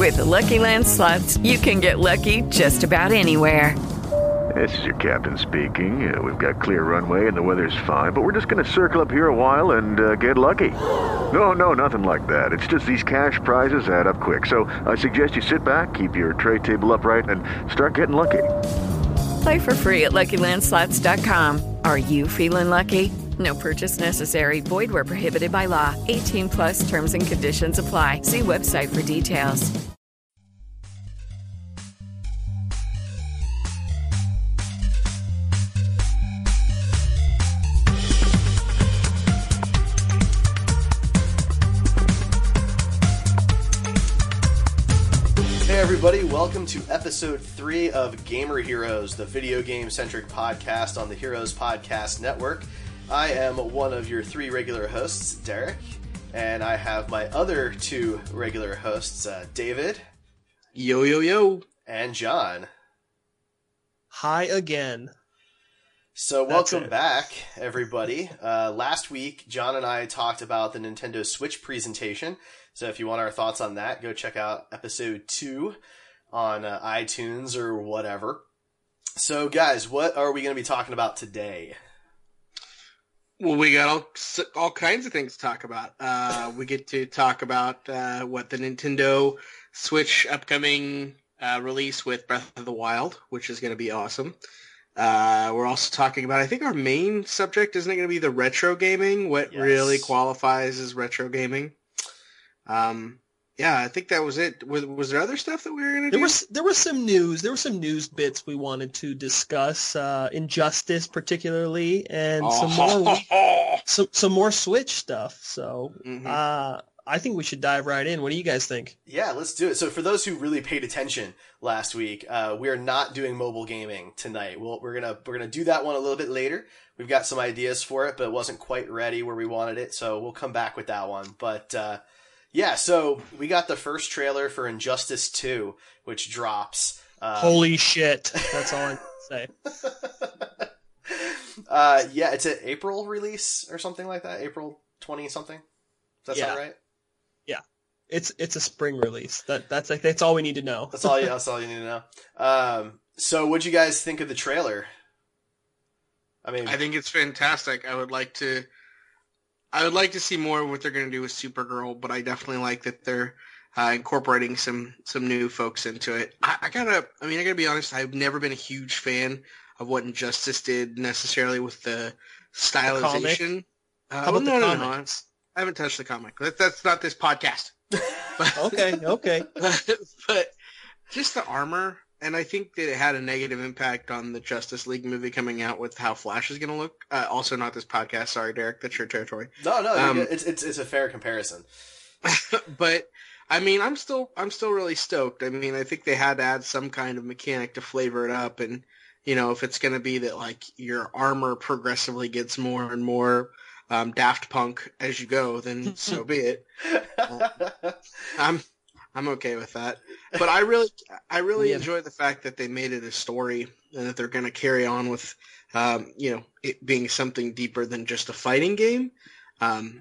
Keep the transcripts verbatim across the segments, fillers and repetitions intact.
With the Lucky Land Slots, you can get lucky just about anywhere. This is your captain speaking. Uh, we've got clear runway and the weather's fine, but we're just going to circle up here a while and uh, get lucky. No, no, nothing like that. It's just these cash prizes add up quick. So I suggest you sit back, keep your tray table upright, and start getting lucky. Play for free at Lucky Land Slots dot com. Are you feeling lucky? No purchase necessary. Void where prohibited by law. eighteen plus terms and conditions apply. See website for details. Hey everybody, welcome to episode three of Gamer Heroes, the video game-centric podcast on the Heroes Podcast Network. I am one of your three regular hosts, Derek, and I have my other two regular hosts, uh, David. Yo, yo, yo. And John. Hi again. So welcome back, everybody. Uh, last week, John and I talked about the Nintendo Switch presentation. So if you want our thoughts on that, go check out episode two on uh, iTunes or whatever. So guys, what are we going to be talking about today? Well, we got all all kinds of things to talk about. Uh, we get to talk about uh, what the Nintendo Switch upcoming uh, release with Breath of the Wild, which is going to be awesome. Uh, we're also talking about, I think our main subject, isn't it going to be the retro gaming? What Yes. really qualifies as retro gaming? Um, yeah, I think that was it. Was, was there other stuff that we were going to do? There was there was some news. There were some news bits we wanted to discuss. Uh, Injustice, particularly, and some more some some more Switch stuff. So, Mhm. uh, I think we should dive right in. What do you guys think? Yeah, let's do it. So for those who really paid attention last week, uh, we are not doing mobile gaming tonight. We'll, we're gonna we're gonna do that one a little bit later. We've got some ideas for it, but it wasn't quite ready where we wanted it, so we'll come back with that one. But uh, yeah, so we got the first trailer for Injustice two, which drops. Um, Holy shit! That's all I can say. uh, yeah, it's an April release or something like that. April twenty something. Does that Yeah. sound right? It's it's a spring release. That that's like that's all we need to know. That's all. You, that's all you need to know. Um, so, what'd you guys think of the trailer? I mean, I think it's fantastic. I would like to, I would like to see more of what they're going to do with Supergirl, but I definitely like that they're uh, incorporating some some new folks into it. I, I gotta, I mean, I gotta be honest. I've never been a huge fan of what Injustice did necessarily with the stylization. Uh, How about well, the no, no, no, comics? I haven't touched the comic. That, that's not this podcast. But, Okay, okay. but, but just the armor, and I think that it had a negative impact on the Justice League movie coming out with how Flash is going to look. Uh, also, not this podcast. Sorry, Derek, that's your territory. no, no, um, it's it's it's a fair comparison. But I mean, I'm still I'm still really stoked. I mean, I think they had to add some kind of mechanic to flavor it up, and you know, if it's going to be that like your armor progressively gets more and more um, Daft Punk as you go, then so be it. Uh, I'm I'm okay with that. But I really I really Yeah. enjoy the fact that they made it a story and that they're going to carry on with um, you know, it being something deeper than just a fighting game. Um,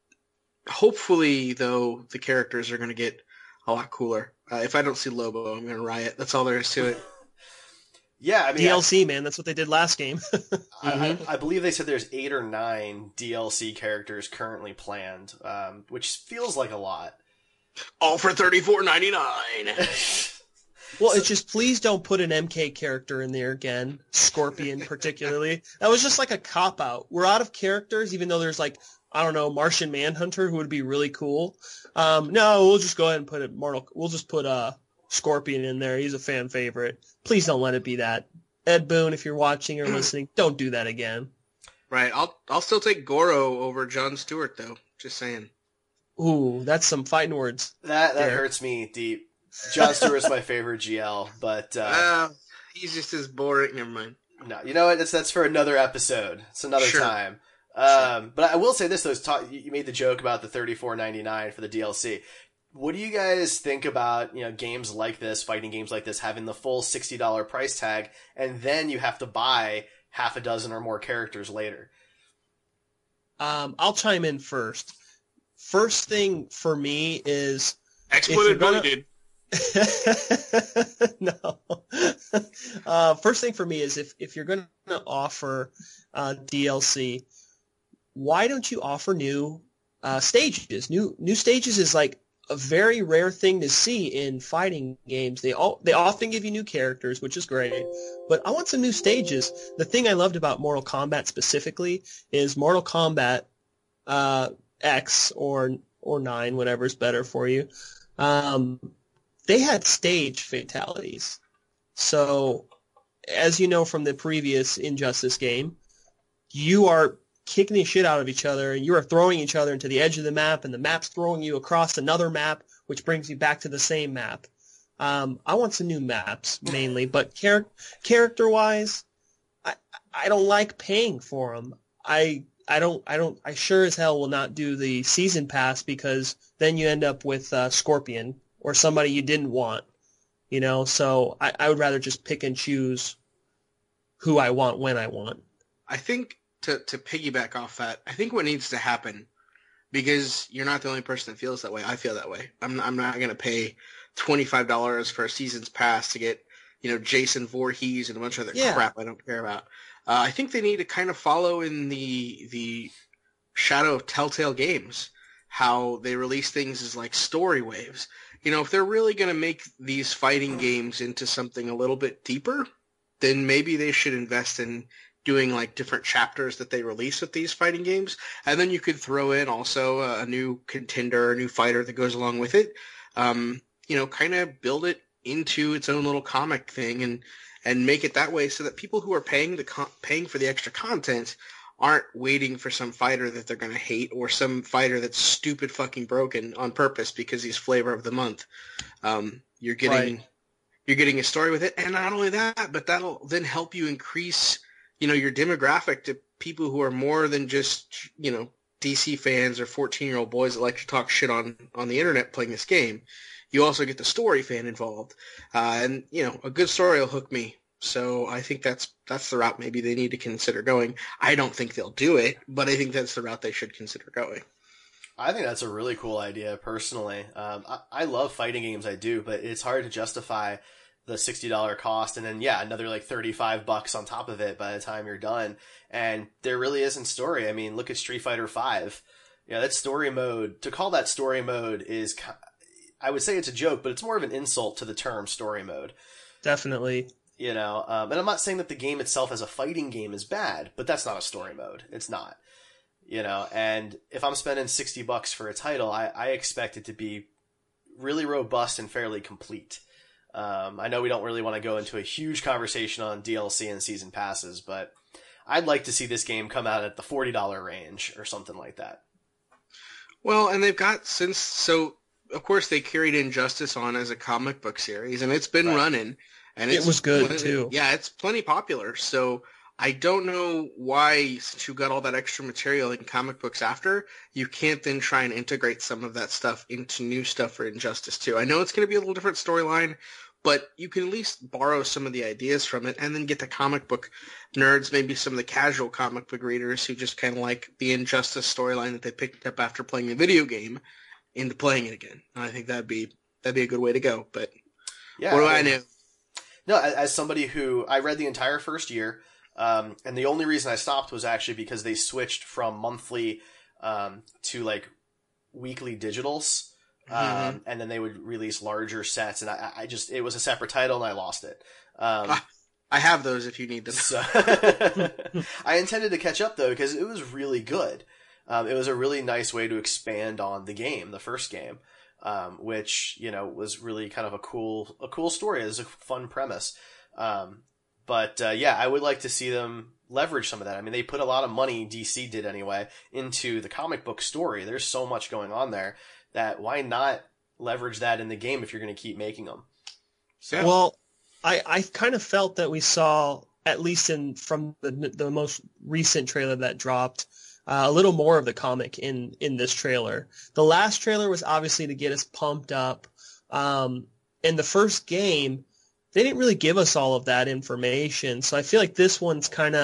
hopefully, though, the characters are going to get a lot cooler. Uh, if I don't see Lobo, I'm going to riot. That's all there is to it. Yeah, I mean, D L C, man. That's what they did last game. I, I, I believe they said there's eight or nine D L C characters currently planned, um, which feels like a lot. All for thirty-four ninety-nine. Well, it's just please don't put an M K character in there again. Scorpion, particularly. That was just like a cop out. We're out of characters, even though there's like I don't know Martian Manhunter, who would be really cool. Um, no, we'll just go ahead and put it Mortal. We'll just put uh Scorpion in there. He's a fan favorite. Please don't let it be that. Ed Boon, if you're watching or listening, don't do that again. Right. I'll I'll still take Goro over Jon Stewart, though. Just saying. Ooh, that's some fighting words. That that There. hurts me deep. Jon Stewart's my favorite G L, but uh, Uh, he's just as boring. Never mind. no, you know what? That's that's for another episode. It's another Sure. time. Um, but I will say this: though, talk, you made the joke about the thirty-four ninety-nine for the D L C. What do you guys think about you know games like this, fighting games like this, having the full sixty dollars price tag, and then you have to buy half a dozen or more characters later? Um, I'll chime in first. First thing for me is you're Exploited gonna- bully, dude. No. Uh, first thing for me is if, if you're going to offer uh, D L C, why don't you offer new uh, stages? New new stages is like a very rare thing to see in fighting games. They all they often give you new characters, which is great, but I want some new stages. The thing I loved about Mortal Kombat specifically is Mortal Kombat uh, X or or nine, whatever's better for you. Um, they had stage fatalities. So, as you know from the previous Injustice game, you are kicking the shit out of each other, and you are throwing each other into the edge of the map, and the map's throwing you across another map, which brings you back to the same map. Um, I want some new maps, mainly, but char- character-wise, I I don't like paying for them. I I don't I don't I sure as hell will not do the season pass, because then you end up with uh, Scorpion or somebody you didn't want, you know. So I, I would rather just pick and choose who I want when I want. I think to to piggyback off that, I think what needs to happen, because you're not the only person that feels that way. I feel that way. I'm I'm not going to pay twenty-five dollars for a season's pass to get, you know, Jason Voorhees and a bunch of other Yeah. crap I don't care about. Uh, I think they need to kind of follow in the the shadow of Telltale Games, how they release things as like story waves. You know, if they're really going to make these fighting games into something a little bit deeper, then maybe they should invest in doing like different chapters that they release with these fighting games. And then you could throw in also a, a new contender, a new fighter that goes along with it. Um, you know, kind of build it into its own little comic thing and, and make it that way so that people who are paying the con- paying for the extra content aren't waiting for some fighter that they're going to hate or some fighter that's stupid fucking broken on purpose because he's flavor of the month. Um, you're getting, Right. you're getting a story with it. And not only that, but that'll then help you increase, you know, your demographic to people who are more than just, you know, D C fans or fourteen year old boys that like to talk shit on, on the internet playing this game. You also get the story fan involved. Uh, and, you know, a good story will hook me. So I think that's that's the route maybe they need to consider going. I don't think they'll do it, but I think that's the route they should consider going. I think that's a really cool idea, personally. Um, I, I love fighting games, I do, but it's hard to justify the sixty dollars cost and then, yeah, another like thirty-five bucks on top of it by the time you're done. And there really isn't story. I mean, look at Street Fighter five. Yeah, that story mode, to call that story mode is, I would say it's a joke, but it's more of an insult to the term story mode. Definitely. You know, um, and I'm not saying that the game itself as a fighting game is bad, but that's not a story mode. It's not. You know, and if I'm spending sixty bucks for a title, I, I expect it to be really robust and fairly complete. Um, I know we don't really want to go into a huge conversation on D L C and season passes, but I'd like to see this game come out at the forty dollars range or something like that. Well, and they've got since, so of course they carried Injustice on as a comic book series, and it's been Right. running. And It it's was good, plenty- too. Yeah, it's plenty popular. So I don't know why, since you got all that extra material in comic books after, you can't then try and integrate some of that stuff into new stuff for Injustice too. I know it's going to be a little different storyline, but you can at least borrow some of the ideas from it and then get the comic book nerds, maybe some of the casual comic book readers who just kind of like the Injustice storyline that they picked up after playing the video game into playing it again. And I think that'd be that'd be a good way to go. But Yeah, what do I I mean, know? No, as as somebody who, I read the entire first year, um, and the only reason I stopped was actually because they switched from monthly um, to like weekly digitals, um, Mhm. and then they would release larger sets, and I, I just, it was a separate title and I lost it. Um, I have those if you need them. so I intended to catch up though because it was really good. Um, it was a really nice way to expand on the game, the first game. Um, which, you know, was really kind of a cool, a cool story. It was a fun premise. Um, but, uh, yeah, I would like to see them leverage some of that. I mean, they put a lot of money, D C did anyway, into the comic book story. There's so much going on there that why not leverage that in the game if you're going to keep making them? So, Well, I, I kind of felt that we saw, at least in from the the most recent trailer that dropped, uh, a little more of the comic in, in this trailer. The last trailer was obviously to get us pumped up. Um, in the first game, they didn't really give us all of that information. So I feel like this one's kind of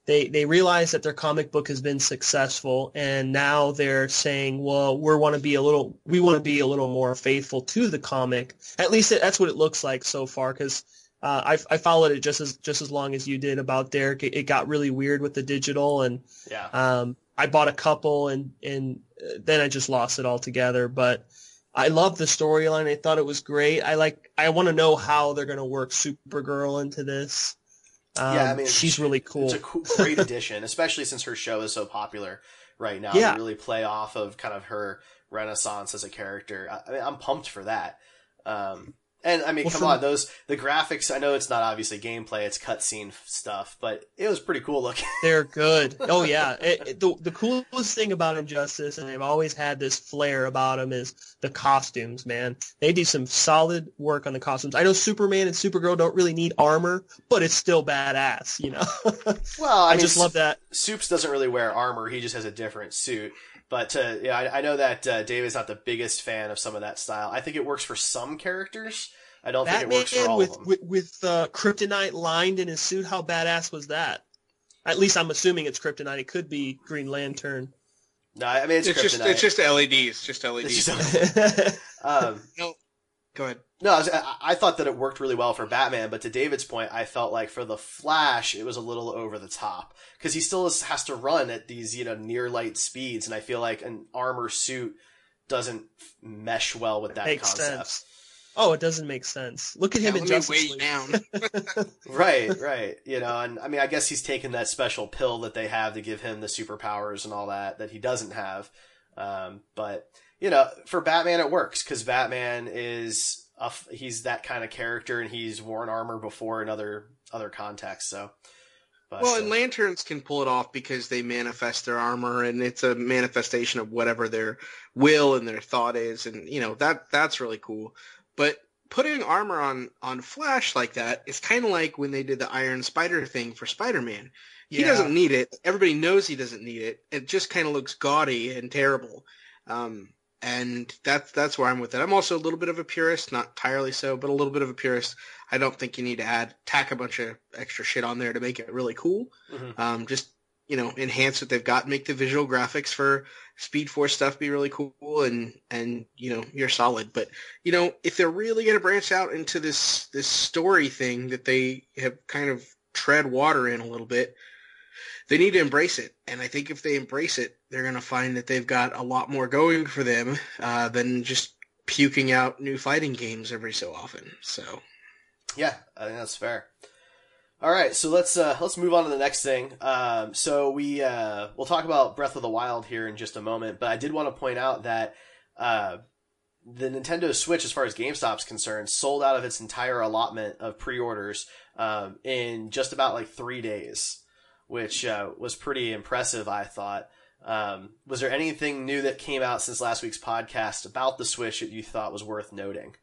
they they realize that their comic book has been successful, and now they're saying, well, we want to be a little we want to be a little more faithful to the comic. At least it, that's what it looks like so far, because uh, I I followed it just as just as long as you did about Derek. It, it got really weird with the digital, and yeah. um, I bought a couple, and and then I just lost it altogether. But I love the storyline. I thought it was great. I like. I want to know how they're going to work Supergirl into this. Um, yeah, I mean, she's really cool. It's a cool, great addition, especially since her show is so popular right now. Yeah. To really play off of kind of her renaissance as a character. I, I mean, I'm pumped for that. Um, and I mean, well, come from, on, those the graphics. I know it's not obviously gameplay; it's cutscene stuff, but it was pretty cool looking. They're good. Oh yeah, it, it, the the coolest thing about Injustice, and they've always had this flair about them, is the costumes. Man, they do some solid work on the costumes. I know Superman and Supergirl don't really need armor, but it's still badass. You know. Well, I, I mean, just love that. Supes doesn't really wear armor; he just has a different suit. But uh, yeah, I, I know that uh, David's not the biggest fan of some of that style. I think it works for some characters. I don't Batman think it works for all with, of them. with with uh, kryptonite lined in his suit. How badass was that? At least I'm assuming it's kryptonite. It could be Green Lantern. No, I mean it's, it's kryptonite. just it's just L E Ds, just L E Ds. Just, um, no, go ahead. No, I, was, I, I thought that it worked really well for Batman, but to David's point, I felt like for the Flash, it was a little over the top because he still is, has to run at these, you know, near light speeds, and I feel like an armor suit doesn't mesh well with that Makes concept. sense. Oh, it doesn't make sense. Look at yeah, him in let Justice me League. down. Right, right. You know, and I mean, I guess he's taken that special pill that they have to give him the superpowers and all that that he doesn't have. Um, but you know, for Batman, it works because Batman is a, he's that kind of character, and he's worn armor before in other other contexts. So, but, well, and uh, Lanterns can pull it off because they manifest their armor, and it's a manifestation of whatever their will and their thought is, and you know that that's really cool. But putting armor on, on Flash like that is kind of like when they did the Iron Spider thing for Spider-Man. He Yeah. doesn't need it. Everybody knows he doesn't need it. It just kind of looks gaudy and terrible. Um, and that's that's where I'm with it. I'm also a little bit of a purist, not entirely so, but a little bit of a purist. I don't think you need to add tack a bunch of extra shit on there to make it really cool. mhm. Um, just you know, enhance what they've got, make the visual graphics for Speed Force stuff be really cool, and and you know, you're solid. But you know, if they're really going to branch out into this this story thing that they have kind of tread water in a little bit, they need to embrace it. And I think if they embrace it, they're going to find that they've got a lot more going for them uh, than just puking out new fighting games every so often. So, Yeah, I think that's fair. All right, so let's uh, let's move on to the next thing. Um, so we uh, we'll talk about Breath of the Wild here in just a moment, but I did want to point out that uh, the Nintendo Switch, as far as GameStop's concerned, sold out of its entire allotment of pre-orders um, in just about like three days, which uh, was pretty impressive, I thought. Um, was there anything new that came out since last week's podcast about the Switch that you thought was worth noting?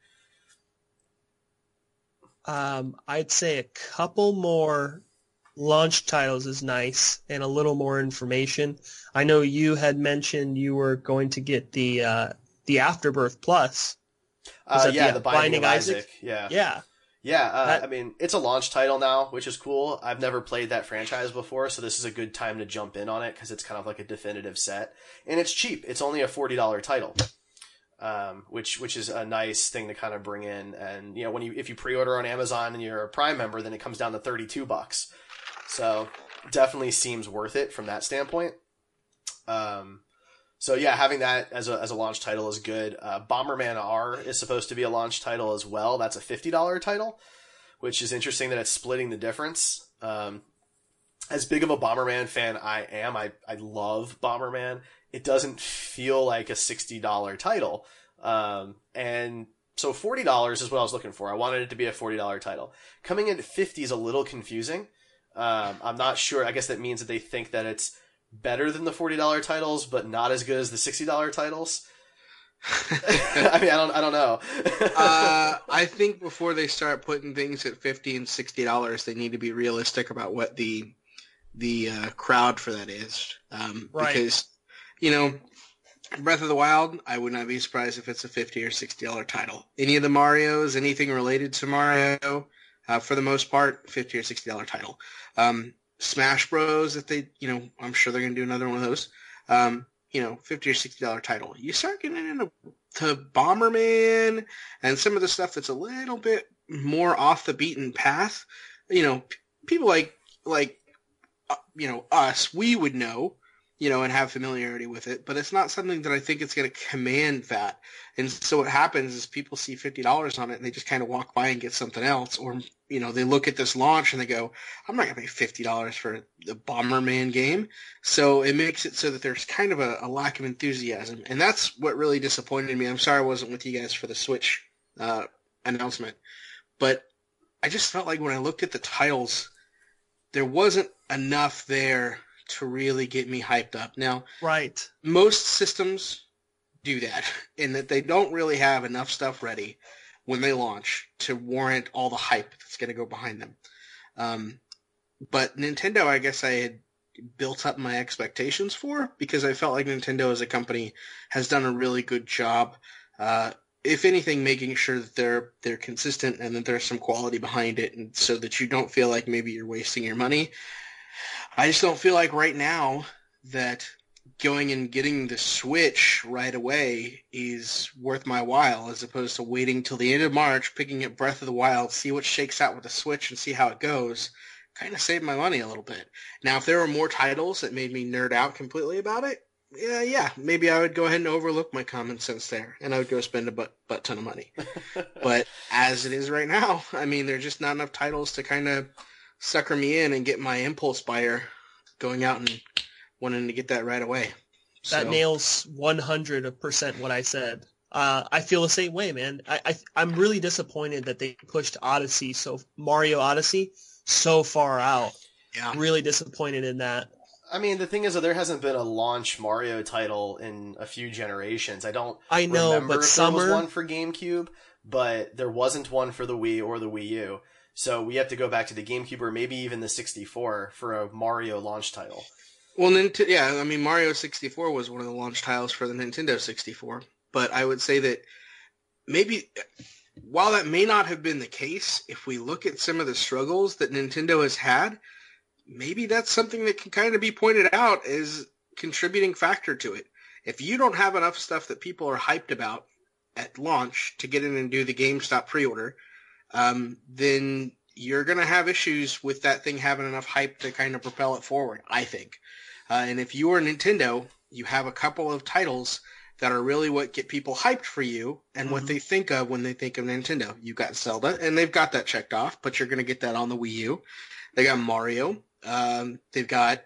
Um, I'd say a couple more launch titles is nice, and a little more information. I know you had mentioned you were going to get the uh, the Afterbirth Plus. Uh, that yeah, the the Binding, Binding of Isaac. Isaac? Yeah. Yeah, Yeah, uh, That- I mean, it's a launch title now, which is cool. I've never played that franchise before, so this is a good time to jump in on it because it's kind of like a definitive set. And it's cheap. It's only a forty dollars title, um, which which is a nice thing to kind of bring in. And, you know, when you if you pre-order on Amazon and you're a Prime member, then it comes down to thirty-two bucks. So definitely seems worth it from that standpoint. Um, so yeah, having that as a as a launch title is good. Uh, Bomberman R is supposed to be a launch title as well. That's a fifty dollars title, which is interesting that it's splitting the difference. Um, as big of a Bomberman fan I am, I, I love Bomberman. It doesn't feel like a sixty dollars title. Um, and so forty dollars is what I was looking for. I wanted it to be a forty dollars title. Coming in at fifty dollars is a little confusing. Um, I'm not sure. I guess that means that they think that it's better than the forty dollars titles, but not as good as the sixty dollars titles. I mean, I don't, I don't know. uh, I think before they start putting things at fifty and sixty dollars, they need to be realistic about what the the uh, crowd for that is. Um, Right. Because you know, Breath of the Wild, I would not be surprised if it's a fifty or sixty dollar title. Any of the Marios, anything related to Mario, uh, for the most part, fifty or sixty dollar title. Um, Smash Bros. That they, you know, I'm sure they're going to do another one of those. Um, you know, fifty or sixty dollar title. You start getting into to Bomberman and some of the stuff that's a little bit more off the beaten path. You know, p- people like like uh, you know us, we would know, you know, and have familiarity with it, but it's not something that I think it's going to command that. And so what happens is people see fifty dollars on it and they just kind of walk by and get something else, or you know, they look at this launch and they go, I'm not going to pay fifty dollars for the Bomberman game. So it makes it so that there's kind of a, a lack of enthusiasm. And that's what really disappointed me. I'm sorry I wasn't with you guys for the Switch uh, announcement. But I just felt like when I looked at the titles, there wasn't enough there to really get me hyped up. Now, Right. most systems do that in that they don't really have enough stuff ready when they launch to warrant all the hype that's going to go behind them. Um, but Nintendo, I guess I had built up my expectations for, because I felt like Nintendo as a company has done a really good job, uh, if anything, making sure that they're they're consistent and that there's some quality behind it, and so that you don't feel like maybe you're wasting your money. I just don't feel like right now that going and getting the Switch right away is worth my while, as opposed to waiting till the end of March, picking up Breath of the Wild, see what shakes out with the Switch and see how it goes. Kind of saved my money a little bit. Now, if there were more titles that made me nerd out completely about it, yeah, yeah, maybe I would go ahead and overlook my common sense there, and I would go spend a butt, butt ton of money. But as it is right now, I mean, there's just not enough titles to kind of sucker me in and get my impulse buyer going out and wanting to get that right away. That So, nails one hundred percent what I said. Uh, I feel the same way, man. I, I, I'm really disappointed that they pushed Odyssey, so Mario Odyssey, so far out. yeah. Really disappointed in that. I mean, the thing is that there hasn't been a launch Mario title in a few generations. I don't I know, remember but if there was summer- one for GameCube, but there wasn't one for the Wii or the Wii U. So we have to go back to the GameCube or maybe even the sixty-four for a Mario launch title. Well, Nint- yeah, I mean, Mario sixty-four was one of the launch titles for the Nintendo sixty-four. But I would say that maybe, while that may not have been the case, if we look at some of the struggles that Nintendo has had, maybe that's something that can kind of be pointed out as contributing factor to it. If you don't have enough stuff that people are hyped about at launch to get in and do the GameStop pre-order, um, then you're going to have issues with that thing having enough hype to kind of propel it forward, I think. Uh, and if you are Nintendo, you have a couple of titles that are really what get people hyped for you and Mm-hmm. what they think of when they think of Nintendo. You've got Zelda, and they've got that checked off, but you're going to get that on the Wii U. They got Mario. Um, they've got,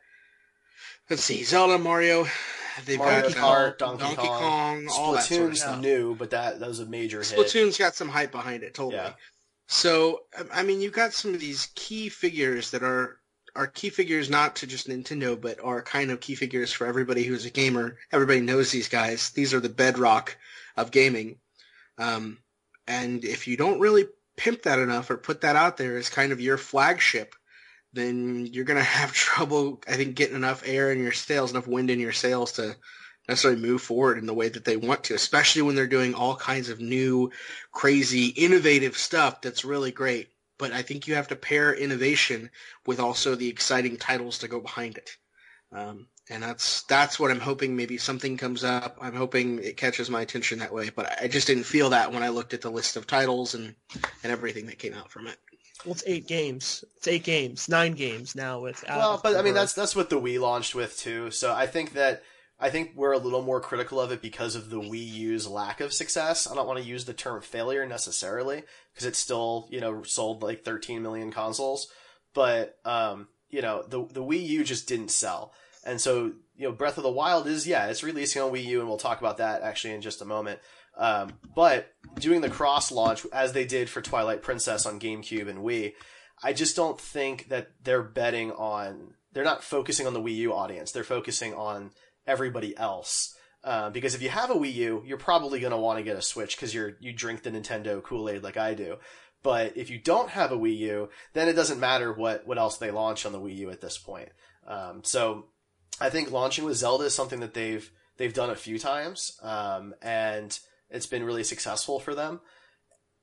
let's see, Zelda, Mario. They've Mario got Kart, uh, Donkey, Donkey Kong, Kong, all that sort of Splatoon's stuff. new, but that, that was a major hit. Splatoon's got some hype behind it, totally. Yeah. So, I mean, you've got some of these key figures that are are key figures not to just Nintendo, but are kind of key figures for everybody who's a gamer. Everybody knows these guys. These are the bedrock of gaming. Um, and if you don't really pimp that enough or put that out there as kind of your flagship, then you're going to have trouble, I think, getting enough air in your sails, enough wind in your sails to necessarily move forward in the way that they want to, especially when they're doing all kinds of new, crazy, innovative stuff that's really great. But I think you have to pair innovation with also the exciting titles to go behind it. Um, and that's that's what I'm hoping. Maybe something comes up. I'm hoping it catches my attention that way. But I just didn't feel that when I looked at the list of titles and, and everything that came out from it. Well, it's eight games. It's eight games, nine games now with. Well, but I mean that's that's what the Wii launched with too. So I think that I think we're a little more critical of it because of the Wii U's lack of success. I don't want to use the term failure necessarily because it still, you know, sold like thirteen million consoles, but um, you know, the the Wii U just didn't sell. And so, you know, Breath of the Wild is yeah, it's releasing on Wii U, and we'll talk about that actually in just a moment. Um, but doing the cross launch as they did for Twilight Princess on GameCube and Wii, I just don't think that they're betting on. They're not focusing on the Wii U audience. They're focusing on everybody else. Uh, because if you have a Wii U, you're probably going to want to get a Switch because you're you drink the Nintendo Kool-Aid like I do. But if you don't have a Wii U, then it doesn't matter what, what else they launch on the Wii U at this point. Um, so I think launching with Zelda is something that they've they've done a few times, um, and it's been really successful for them.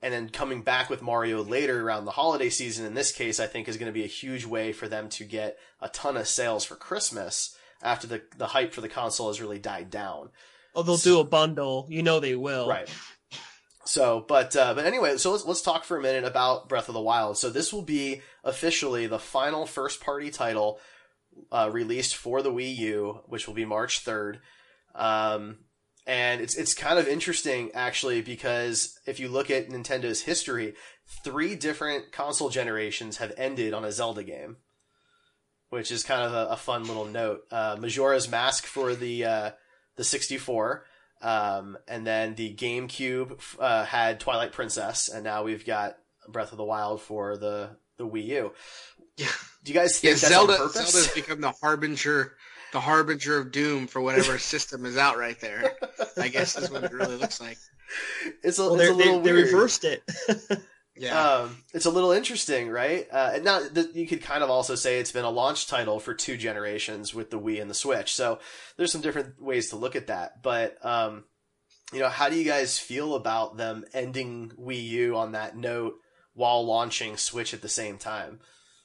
and then coming back with Mario later around the holiday season, in this case, I think is going to be a huge way for them to get a ton of sales for Christmas after the, the hype for the console has really died down. Oh, they'll so, do a bundle. You know they will. Right. So, but, uh, but anyway, so let's, let's talk for a minute about Breath of the Wild. So this will be officially the final first party title, uh, released for the Wii U, which will be March third. Um, And it's it's kind of interesting, actually, because if you look at Nintendo's history, three different console generations have ended on a Zelda game, which is kind of a, a fun little note. Uh, Majora's Mask for the uh, the sixty-four, um, and then the GameCube uh, had Twilight Princess, and now we've got Breath of the Wild for the, the Wii U. Yeah. Do you guys think yeah, that's Zelda, on purpose? Zelda's become the harbinger... the harbinger of doom for whatever system is out right there. I guess is what it really looks like. It's a, well, it's a little they, weird. They reversed it. yeah. Um, it's a little interesting, right? Uh, and now the, you could kind of also say it's been a launch title for two generations with the Wii and the Switch. So there's some different ways to look at that. But, um, you know, how do you guys feel about them ending Wii U on that note while launching Switch at the same time?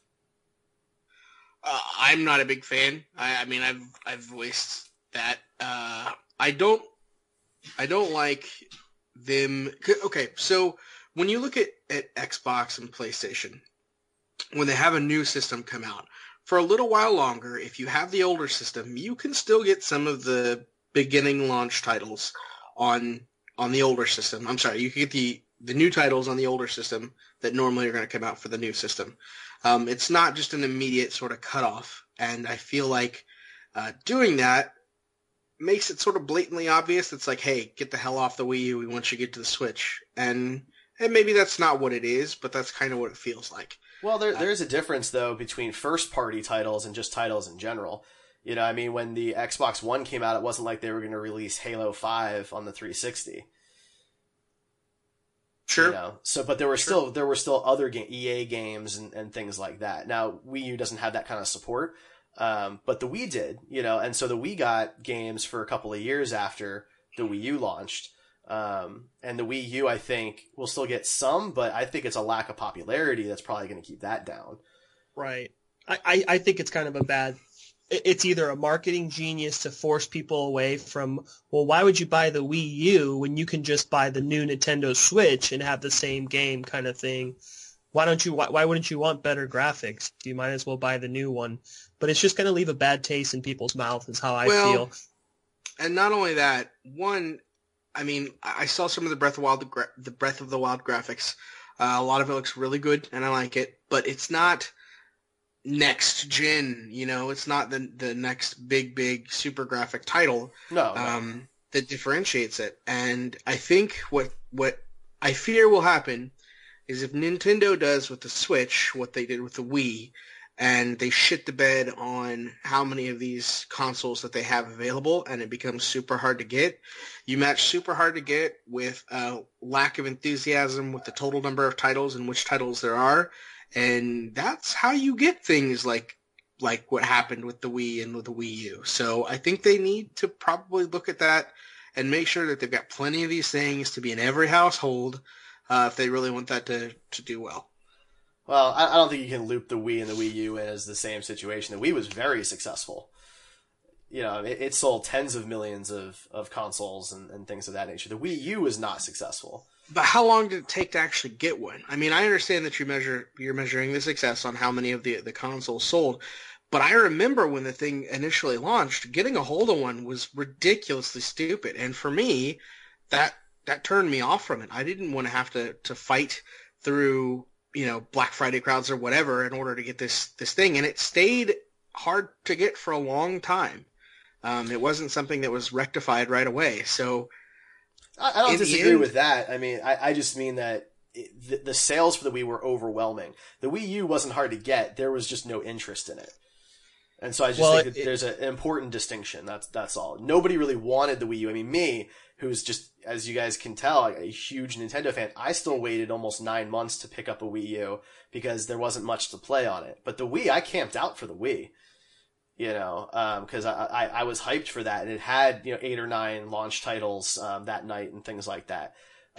Uh, I'm not a big fan. I, I mean, I've I've voiced that. Uh, I don't I don't like them. Okay, so when you look at, at Xbox and PlayStation, when they have a new system come out, for a little while longer, if you have the older system, you can still get some of the beginning launch titles on on the older system. I'm sorry, you can get the the new titles on the older system that normally are going to come out for the new system. Um, it's not just an immediate sort of cutoff, and I feel like uh, doing that makes it sort of blatantly obvious. It's like, hey, get the hell off the Wii U once you get to the Switch, and and maybe that's not what it is, but that's kind of what it feels like. Well, there there is a difference though between first party titles and just titles in general. You know, I mean, when the Xbox One came out, it wasn't like they were going to release Halo five on the three sixty. Sure. You know? So, but there were Sure. still there were still other ga- E A games and, and things like that. Now, Wii U doesn't have that kind of support, um, but the Wii did. You know, and so the Wii got games for a couple of years after the Wii U launched, um, and the Wii U, I think, will still get some, but I think it's a lack of popularity that's probably going to keep that down. Right. I, I, I think it's kind of a bad. It's either a marketing genius to force people away from, well, why would you buy the Wii U when you can just buy the new Nintendo Switch and have the same game kind of thing? Why don't you? Why, why wouldn't you want better graphics? You might as well buy the new one. But it's just going to leave a bad taste in people's mouth is how I well, feel. And not only that, one, I mean, I saw some of the Breath of the Wild, the Breath of the Wild graphics. Uh, a lot of it looks really good, and I like it. But it's not next gen, you know, it's not the the next big big super graphic title No, no. um that differentiates it. And I think what what I fear will happen is if Nintendo does with the Switch what they did with the Wii, and they shit the bed on how many of these consoles that they have available, and it becomes super hard to get. You match super hard to get with a lack of enthusiasm with the total number of titles and which titles there are. And that's how you get things like like what happened with the Wii and with the Wii U. So I think they need to probably look at that and make sure that they've got plenty of these things to be in every household uh, if they really want that to, to do well. Well, I, I don't think you can loop the Wii and the Wii U in as the same situation. The Wii was very successful. You know, it, it sold tens of millions of, of consoles and, and things of that nature. The Wii U was not successful. But how long did it take to actually get one? I mean, I understand that you measure you're measuring the success on how many of the the consoles sold, but I remember when the thing initially launched, getting a hold of one was ridiculously stupid, and for me, that that turned me off from it. I didn't want to have to to fight through, you know, Black Friday crowds or whatever in order to get this this thing, and it stayed hard to get for a long time. Um, it wasn't something that was rectified right away, so. I, I don't In the disagree end- with that. I mean, I, I just mean that it, the, the sales for the Wii were overwhelming. The Wii U wasn't hard to get. There was just no interest in it. And so I just Well, think it- that there's an important distinction. That's that's all. Nobody really wanted the Wii U. I mean, me, who's just, as you guys can tell, a huge Nintendo fan, I still waited almost nine months to pick up a Wii U because there wasn't much to play on it. But the Wii, I camped out for the Wii. You know, um, cause I, I, I was hyped for that, and it had, you know, eight or nine launch titles, um, that night and things like that.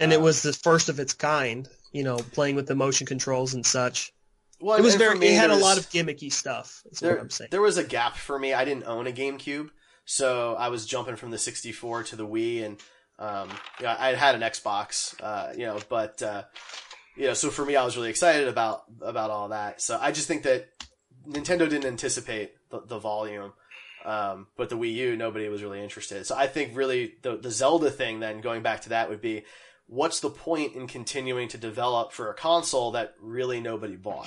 And um, it was the first of its kind, you know, playing with the motion controls and such. Well, It was and for very. me, It had there a was- lot of gimmicky stuff. Is There, what I'm saying. there was a gap for me. I didn't own a GameCube, so I was jumping from the sixty-four to the Wii, and um, you know, I had an Xbox, uh, you know, but uh, you know, so for me, I was really excited about about all that. So I just think that Nintendo didn't anticipate the, the volume, um, but the Wii U, nobody was really interested. So I think really the the Zelda thing, then going back to that, would be, what's the point in continuing to develop for a console that really nobody bought?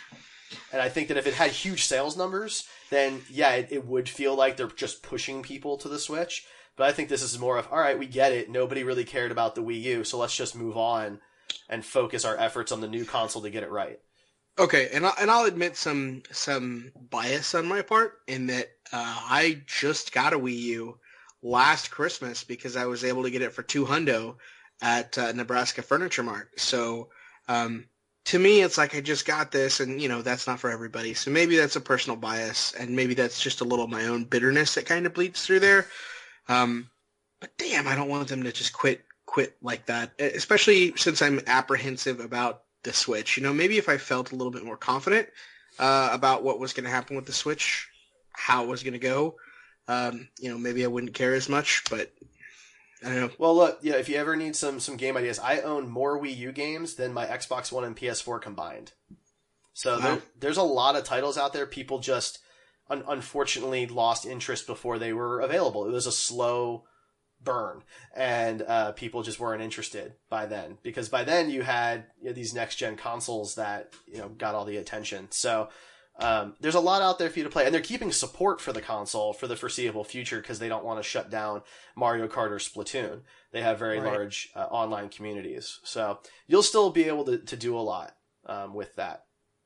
And I think that if it had huge sales numbers, then yeah, it, it would feel like they're just pushing people to the Switch. But I think this is more of, all right, we get it. Nobody really cared about the Wii U, so let's just move on and focus our efforts on the new console to get it right. Okay, and I'll, and I'll admit some some bias on my part in that uh, I just got a Wii U last Christmas because I was able to get it for two hundo at uh, Nebraska Furniture Mart. So um, to me, it's like I just got this, and you know that's not for everybody. So maybe that's a personal bias, and maybe that's just a little of my own bitterness that kind of bleeds through there. Um, but damn, I don't want them to just quit quit like that, especially since I'm apprehensive about the Switch. You know, maybe if I felt a little bit more confident uh, about what was going to happen with the Switch, how it was going to go, um, you know, maybe I wouldn't care as much. But I don't know. Well, look, yeah, if you ever need some some game ideas, I own more Wii U games than my Xbox One and P S four combined. So Wow. there, there's a lot of titles out there. People just un- unfortunately lost interest before they were available. It was a slow burn, and uh, people just weren't interested by then, because by then you had, you know, these next gen consoles that, you know, got all the attention. So um, there's a lot out there for you to play, and they're keeping support for the console for the foreseeable future because they don't want to shut down Mario Kart or Splatoon. They have very Right. large uh, online communities, so you'll still be able to, to do a lot um, with that.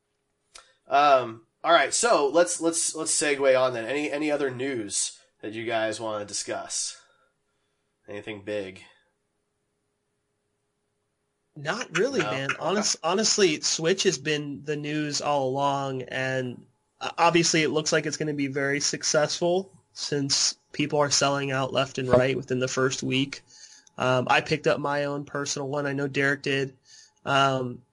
Um, all right, so let's let's let's segue on then. Any any other news that you guys want to discuss? Anything big? Not really, No. man. Honest, honestly, Switch has been the news all along, and uh, obviously it looks like it's going to be very successful since people are selling out left and right within the first week. Um, I picked up my own personal one. I know Derek did. Um,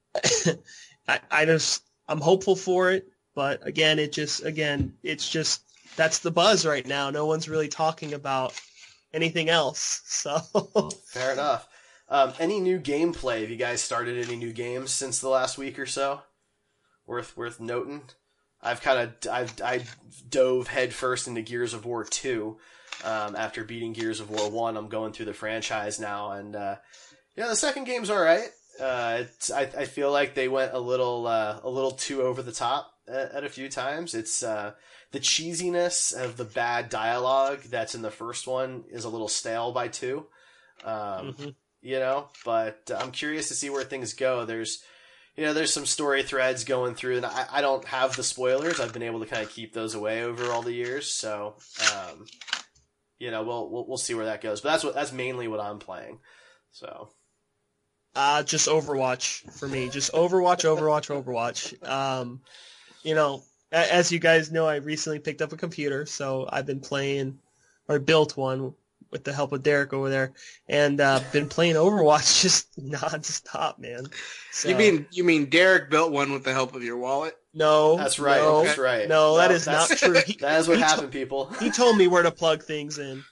I, I just, I'm hopeful for it, but again, it just, again, it's just, that's the buzz right now. No one's really talking about anything else. So Fair enough. Um, any new gameplay? Have you guys started any new games since the last week or so? Worth worth noting. I've kind of I've I dove headfirst into Gears of War two. Um, after beating Gears of War one, I'm going through the franchise now, and uh, yeah, the second game's all right. Uh, it's, I I feel like they went a little uh, a little too over the top at, at a few times. It's uh, the cheesiness of the bad dialogue that's in the first one is a little stale by two. Um, Mhm. You know, but I'm curious to see where things go. There's, you know, there's some story threads going through, and I, I don't have the spoilers. I've been able to kind of keep those away over all the years, so, um, you know, we'll, we'll we'll see where that goes. But that's what that's mainly what I'm playing. So, Uh, just Overwatch for me. Just Overwatch, Overwatch, Overwatch. Um, you know, a- as you guys know, I recently picked up a computer, so I've been playing, or built one with the help of Derek over there, and uh, been playing Overwatch just nonstop, man. So, You mean you mean Derek built one with the help of your wallet? no? that's right. No, That's right. no, that is that's- not true. He, That is what he happened, people. To- he told me where to plug things in.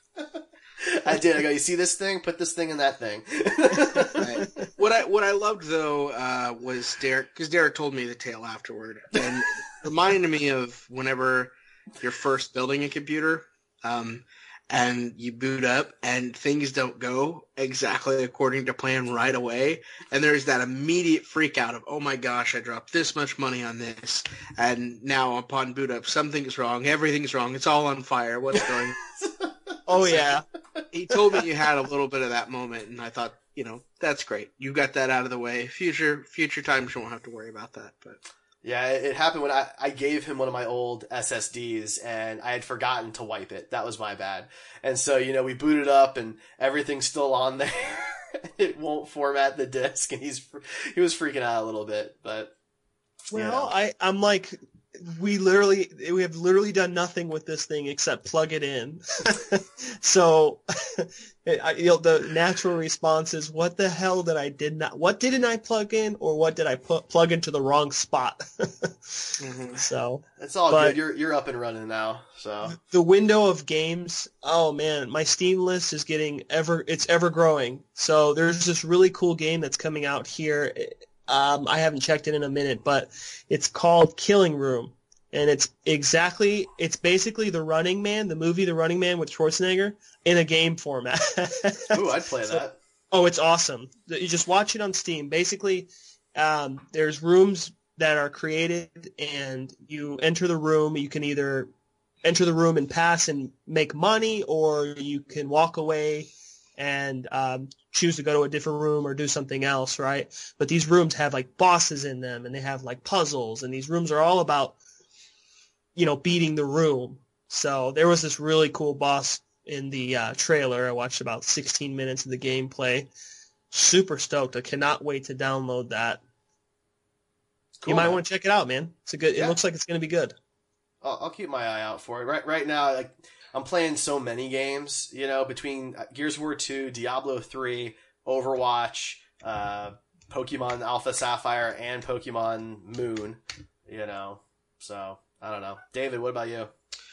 I did. I go, you see this thing? Put this thing in that thing. Right. What I what I loved though uh, was Derek, because Derek told me the tale afterward, and it reminded me of whenever you're first building a computer, um, and you boot up and things don't go exactly according to plan right away, and there's that immediate freak out of, oh my gosh, I dropped this much money on this, and now upon boot up something's wrong, everything's wrong, it's all on fire, what's going on? Oh yeah. He told me you had a little bit of that moment, and I thought, you know, that's great. You got that out of the way. Future future times you won't have to worry about that. But Yeah, it it happened when I, I gave him one of my old S S Ds, and I had forgotten to wipe it. That was my bad. And so, you know, we booted up and everything's still on there. It won't format the disk, and he's he was freaking out a little bit. But Well, you know. I, I'm like, we literally we have literally done nothing with this thing except plug it in. So, I, you know, the natural response is, "What the hell did I did not? What didn't I plug in, or what did I put plug into the wrong spot?" mm-hmm. So it's all good. You're you're up and running now. So the window of games. Oh man, my Steam list is getting ever. It's ever growing. So there's this really cool game that's coming out here. Um, I haven't checked it in a minute, but it's called Killing Room, and it's exactly, it's basically The Running Man, the movie The Running Man with Schwarzenegger, in a game format. Ooh, I'd play so, that. Oh, it's awesome. You just watch it on Steam. Basically, um, there's rooms that are created, and you enter the room. You can either enter the room and pass and make money, or you can walk away and um, choose to go to a different room or do something else, right? But these rooms have like bosses in them, and they have like puzzles, and these rooms are all about, you know, beating the room. So there was this really cool boss in the uh, trailer. I watched about sixteen minutes of the gameplay. Super stoked. I cannot wait to download that. Cool, you might man. want to check it out, man. It's a good. Yeah. It looks like it's going to be good. I'll, I'll keep my eye out for it. Right, right now, like, I'm playing so many games, you know, between Gears of War two, Diablo three, Overwatch, uh, Pokemon Alpha Sapphire, and Pokemon Moon, you know. So, I don't know. David, what about you?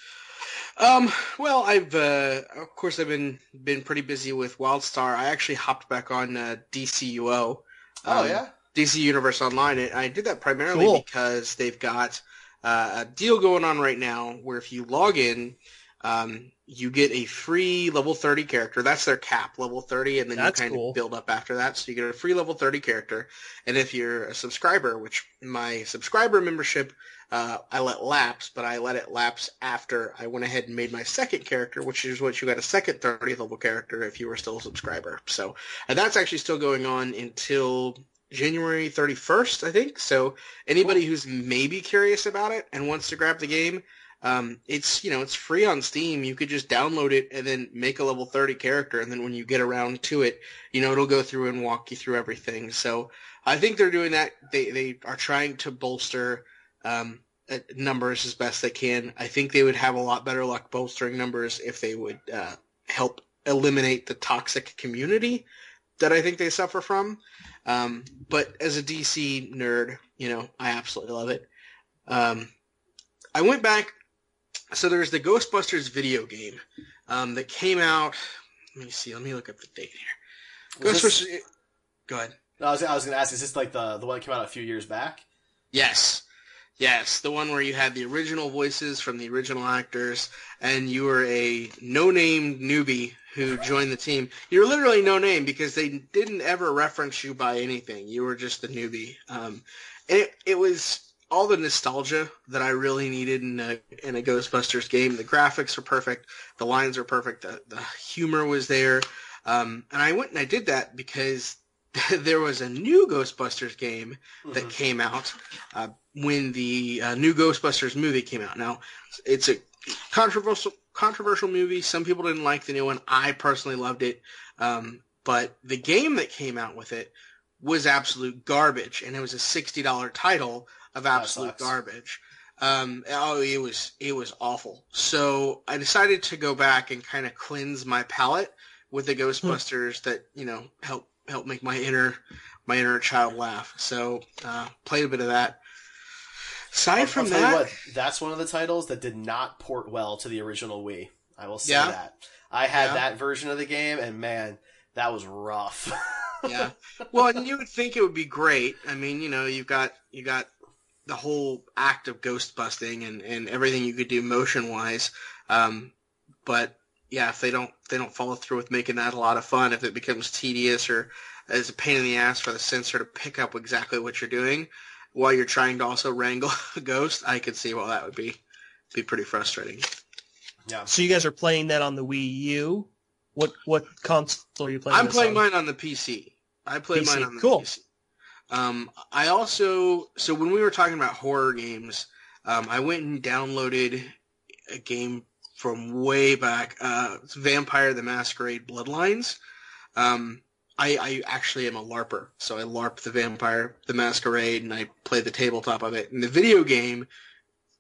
Um, well, I've, uh, of course, I've been, been pretty busy with WildStar. I actually hopped back on, uh, D C U O. Um, oh, yeah? D C Universe Online. And I did that primarily cool. because they've got, uh, a deal going on right now where if you log in, Um, you get a free level thirty character. That's their cap, level thirty, and then That's you kind cool. of build up after that. So you get a free level thirty character. And if you're a subscriber, which my subscriber membership, uh, I let lapse, but I let it lapse after I went ahead and made my second character, which is what you got a second thirtieth level character if you were still a subscriber. So, and that's actually still going on until January thirty-first, I think. So anybody who's maybe curious about it and wants to grab the game, Um, it's, you know, it's free on Steam. You could just download it and then make a level thirty character. And then when you get around to it, you know, it'll go through and walk you through everything. So I think they're doing that. They, they are trying to bolster, um, numbers as best they can. I think they would have a lot better luck bolstering numbers if they would, uh, help eliminate the toxic community that I think they suffer from. Um, but as a D C nerd, you know, I absolutely love it. Um, I went back. So there's the Ghostbusters video game um, that came out. Let me see. Let me look up the date here. Was Ghostbusters. this... Go ahead. No, I was, I was going to ask, is this like the, the one that came out a few years back? Yes. Yes. The one where you had the original voices from the original actors, and you were a no-name newbie who joined the team. You were literally no-name because they didn't ever reference you by anything. You were just the newbie. Um, and it, it was all the nostalgia that I really needed in a, in a Ghostbusters game. The graphics were perfect. The lines were perfect. The, the humor was there. Um, and I went and I did that because there was a new Ghostbusters game that mm-hmm. came out uh, when the uh, new Ghostbusters movie came out. Now, it's a controversial controversial movie. Some people didn't like the new one. I personally loved it. Um, but the game that came out with it was absolute garbage, and it was a sixty dollars title of absolute garbage. Um, oh, it was it was awful. So I decided to go back and kind of cleanse my palate with the Ghostbusters that, you know, help help make my inner my inner child laugh. So uh, played a bit of that. Aside I'll, from I'll tell that, you what, that's one of the titles that did not port well to the original Wii. I will say yeah. that. I had yeah. that version of the game, and man, that was rough. Yeah. Well, and you would think it would be great. I mean, you know, you've got you got the whole act of ghost busting and, and everything you could do motion wise. Um, but yeah, if they don't if they don't follow through with making that a lot of fun, if it becomes tedious or as a pain in the ass for the sensor to pick up exactly what you're doing while you're trying to also wrangle a ghost, I could see why that would be be pretty frustrating. Yeah. So you guys are playing that on the Wii U? What what console are you playing? I'm this playing on? mine on the P C. I play P C. mine on the Cool. P C. Um, I also, so when we were talking about horror games, um, I went and downloaded a game from way back. Uh, it's Vampire the Masquerade Bloodlines. Um, I, I actually am a LARPer, so I LARP the Vampire the Masquerade, and I play the tabletop of it. And the video game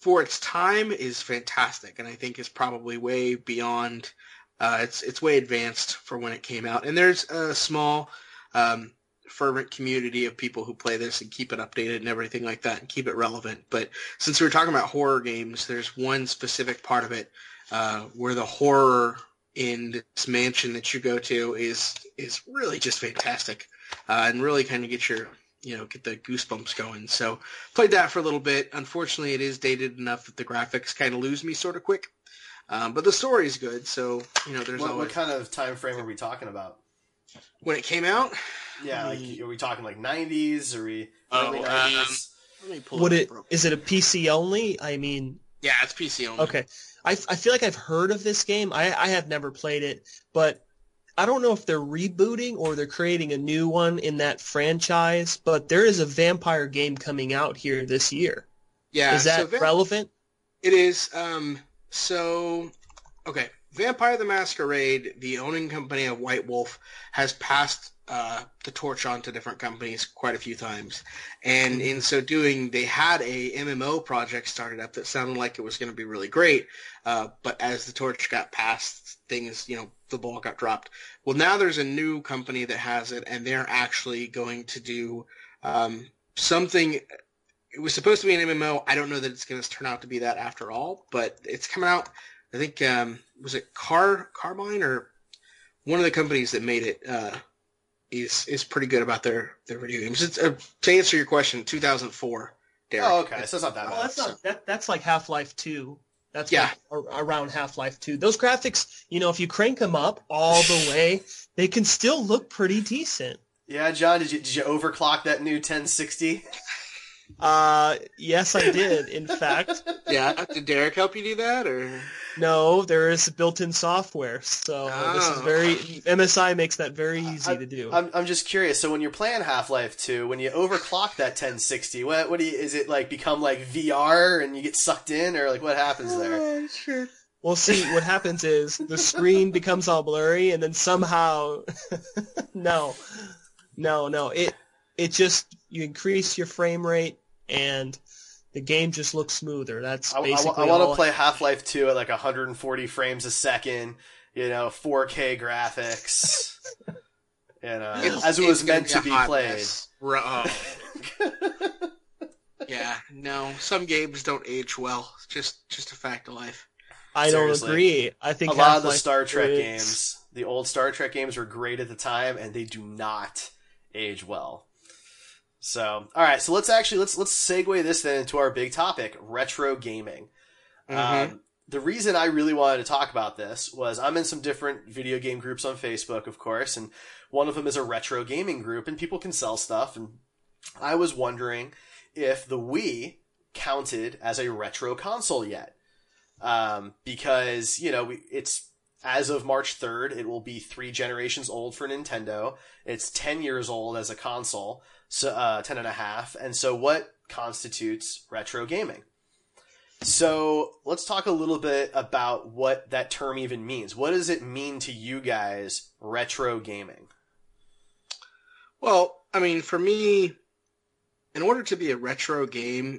for its time is fantastic, and I think is probably way beyond. Uh, it's it's way advanced for when it came out, and there's a small, um, fervent community of people who play this and keep it updated and everything like that, and keep it relevant. But since we were talking about horror games, there's one specific part of it uh, where the horror in this mansion that you go to is is really just fantastic, uh, and really kind of get your you know get the goosebumps going. So played that for a little bit. Unfortunately, it is dated enough that the graphics kind of lose me sort of quick. Um, but the story's good, so you know. There's what, always... what kind of time frame are we talking about? When it came out? Yeah, like are we talking like nineties? Are we early Oh, nineties? um, let me pull Would up it? the- Is it a P C only? I mean, Yeah, it's P C only. okay. I, I feel like I've heard of this game. I, I have never played it, but I don't know if they're rebooting or they're creating a new one in that franchise. But there is a vampire game coming out here this year. Yeah, Is that so Va- relevant? It is. Um, so, okay. Vampire the Masquerade, the owning company of White Wolf, has passed uh, the torch on to different companies quite a few times. And in so doing, they had a M M O project started up that sounded like it was going to be really great. Uh, but as the torch got passed, things, you know, the ball got dropped. Well, now there's a new company that has it, and they're actually going to do um, something. It was supposed to be an M M O. I don't know that it's going to turn out to be that after all, but it's coming out. I think, um, was it Car Carbine or one of the companies that made it uh, is is pretty good about their, their video games. It's, uh, to answer your question, two thousand four, Derek. Oh, okay, so it's not that Well, bad. that's not that. That's like Half-Life two. That's Yeah. like ar- around Half-Life two. Those graphics, you know, if you crank them up all the way, they can still look pretty decent. Yeah, John, did you did you overclock that new ten sixty? Uh, yes, I did. In fact, Yeah, did Derek help you do that, or? no, there is built-in software, so this is Oh. very M S I makes that very easy I- to do. I'm I'm just curious. So when you're playing Half-Life two, when you overclock that ten sixty, what what do you is it like become like V R and you get sucked in, or like what happens there? Oh, sure. Well, see, what happens is the screen becomes all blurry, and then somehow, no, no, no, it it just you increase your frame rate, and the game just looks smoother. That's I, I, basically I want all to play Half-Life two at like one hundred forty frames a second, you know, four K graphics, you know, It's- as it it's was gonna meant be to a be hot played. mess. Ru- oh. Yeah, no, some games don't age well. It's just just a fact of life. I don't Seriously. agree. I think A lot of the Half-Life Star Trek is- games, the old Star Trek games were great at the time, and they do not age well. So, all right, so let's actually let's let's segue this then into our big topic, retro gaming. Mhm. Um, the reason I really wanted to talk about this was I'm in some different video game groups on Facebook, of course, and one of them is a retro gaming group, and people can sell stuff. And I was wondering if the Wii counted as a retro console yet, um, because you know we, it's as of March third, it will be three generations old for Nintendo. It's ten years old as a console, so uh, ten and a half. And so, what constitutes retro gaming? So let's talk a little bit about what that term even means. What does it mean to you guys, retro gaming? Well, I mean, for me, in order to be a retro game,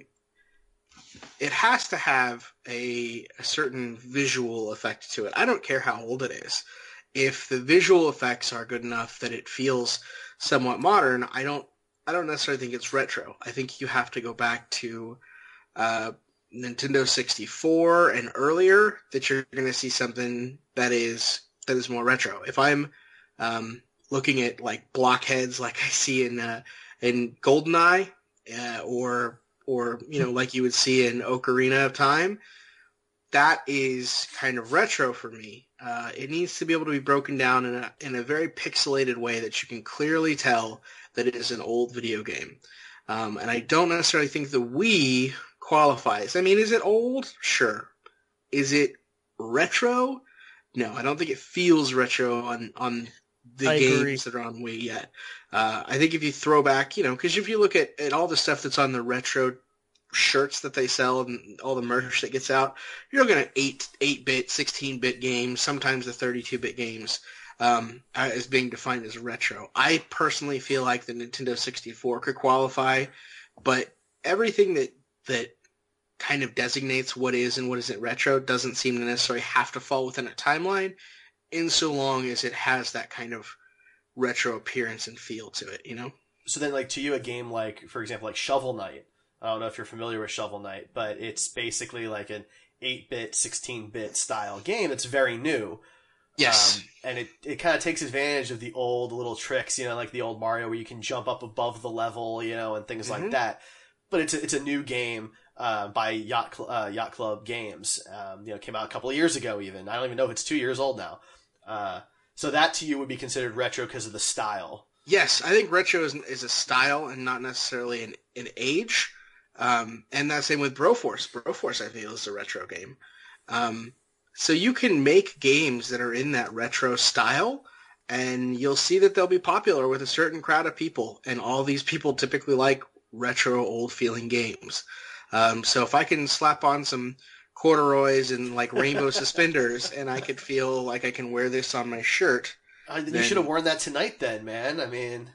it has to have a, a certain visual effect to it. I don't care how old it is. If the visual effects are good enough that it feels somewhat modern, I don't I don't necessarily think it's retro. I think you have to go back to uh, Nintendo sixty-four and earlier that you're going to see something that is that is more retro. If I'm um, looking at like blockheads like I see in uh, in GoldenEye, uh, or or you know like you would see in Ocarina of Time, that is kind of retro for me. Uh, it needs to be able to be broken down in a in a very pixelated way that you can clearly tell that it is an old video game. Um, and I don't necessarily think the Wii qualifies. I mean, is it old? Sure. Is it retro? No, I don't think it feels retro on, on the I games agree. that are on Wii yet. Uh, I think if you throw back, you know, because if you look at, at all the stuff that's on the retro shirts that they sell and all the merch that gets out, you're looking at eight, eight-bit, sixteen-bit games, sometimes the thirty-two-bit games um, as being defined as retro. I personally feel like the Nintendo sixty-four could qualify, but everything that that kind of designates what is and what isn't retro doesn't seem to necessarily have to fall within a timeline, in so long as it has that kind of retro appearance and feel to it, you know? So then, like, to you, a game like, for example, like Shovel Knight, I don't know if you're familiar with Shovel Knight, but it's basically like an eight-bit, sixteen-bit style game. It's very new. Yes. Um, and it, it kind of takes advantage of the old little tricks, you know, like the old Mario where you can jump up above the level, you know, and things Mm-hmm. like that. But it's a, it's a new game uh, by Yacht Cl- uh, Yacht Club Games. Um, you know, came out a couple of years ago even. I don't even know if it's two years old now. Uh, so that to you would be considered retro because of the style. Yes, I think retro is, is a style and not necessarily an, an age. Um, and that's same with Broforce. Broforce, I feel, is a retro game. Um, so you can make games that are in that retro style, and you'll see that they'll be popular with a certain crowd of people. And all these people typically like retro, old-feeling games. Um, so if I can slap on some corduroys and like rainbow suspenders, and I could feel like I can wear this on my shirt, Uh, then Then- you should have worn that tonight then, man. I mean,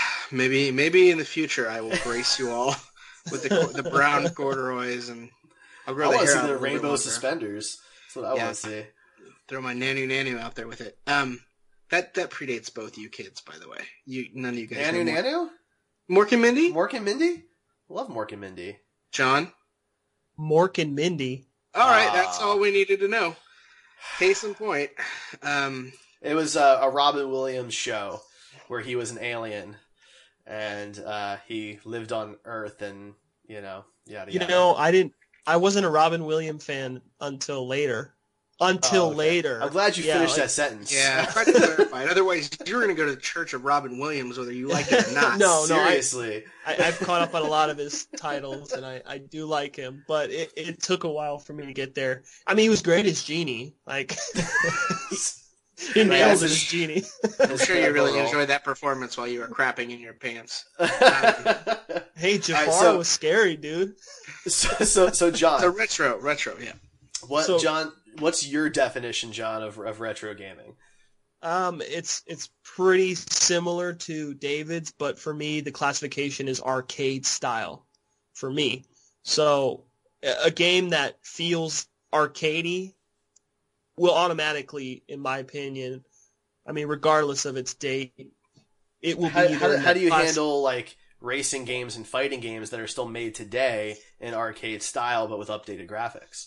maybe maybe in the future I will grace you all with the the brown corduroys, and I'll I grow the want to hair see out a the little bit rainbow longer. suspenders. That's what I Yeah. want to see. Throw my nanu nanu out there with it. Um, that that predates both you kids, by the way. You none of you guys. Nanu know Nanu? Mork, Mork and Mindy? Mork and Mindy? Love Mork and Mindy. John. Mork and Mindy. All right, Ah. that's all we needed to know. Case in point. Um, It was uh, a Robin Williams show where he was an alien and uh, he lived on Earth and, you know, yada You yada. know, I didn't. I wasn't a Robin Williams fan until later. Until Oh, okay. later. I'm glad you Yeah, finished like- that sentence. yeah, I tried to clarify it. Otherwise, you're going to go to the Church of Robin Williams, whether you like it or not. No, no, I- Seriously. I, I've caught up on a lot of his titles, and I, I do like him, but it, it took a while for me to get there. I mean, he was great as Genie. Like, he Right, nailed as it a- as Genie. I'm sure you really Overall. enjoyed that performance while you were crapping in your pants. Hey, Jafar Alright, so- was scary, dude. so, so, so, John, So retro, retro, yeah. what, so- John, what's your definition, John, of, of retro gaming? Um, it's it's pretty similar to David's, but for me, the classification is arcade style. For me, so a a game that feels arcadey will automatically, in my opinion, I mean, regardless of its date, it will How, be. how, either in how the do you class- handle, like, racing games and fighting games that are still made today in arcade style but with updated graphics?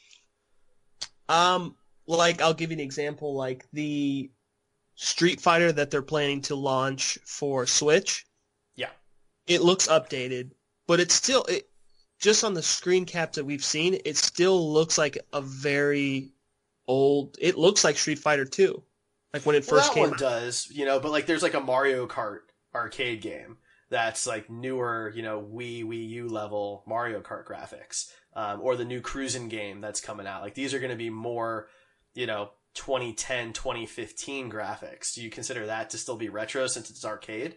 Um, like I'll give you an example, like the Street Fighter that they're planning to launch for Switch. Yeah. It looks updated, but it's still it just on the screen caps that we've seen, it still looks like a very old. It looks like Street Fighter two, like when it Well, first that came one out. does, you know, but like there's like a Mario Kart arcade game that's like newer, you know, Wii, Wii U level Mario Kart graphics, um, or the new Cruisin' game that's coming out. Like these are going to be more, you know, twenty ten, twenty fifteen graphics. Do you consider that to still be retro since it's arcade?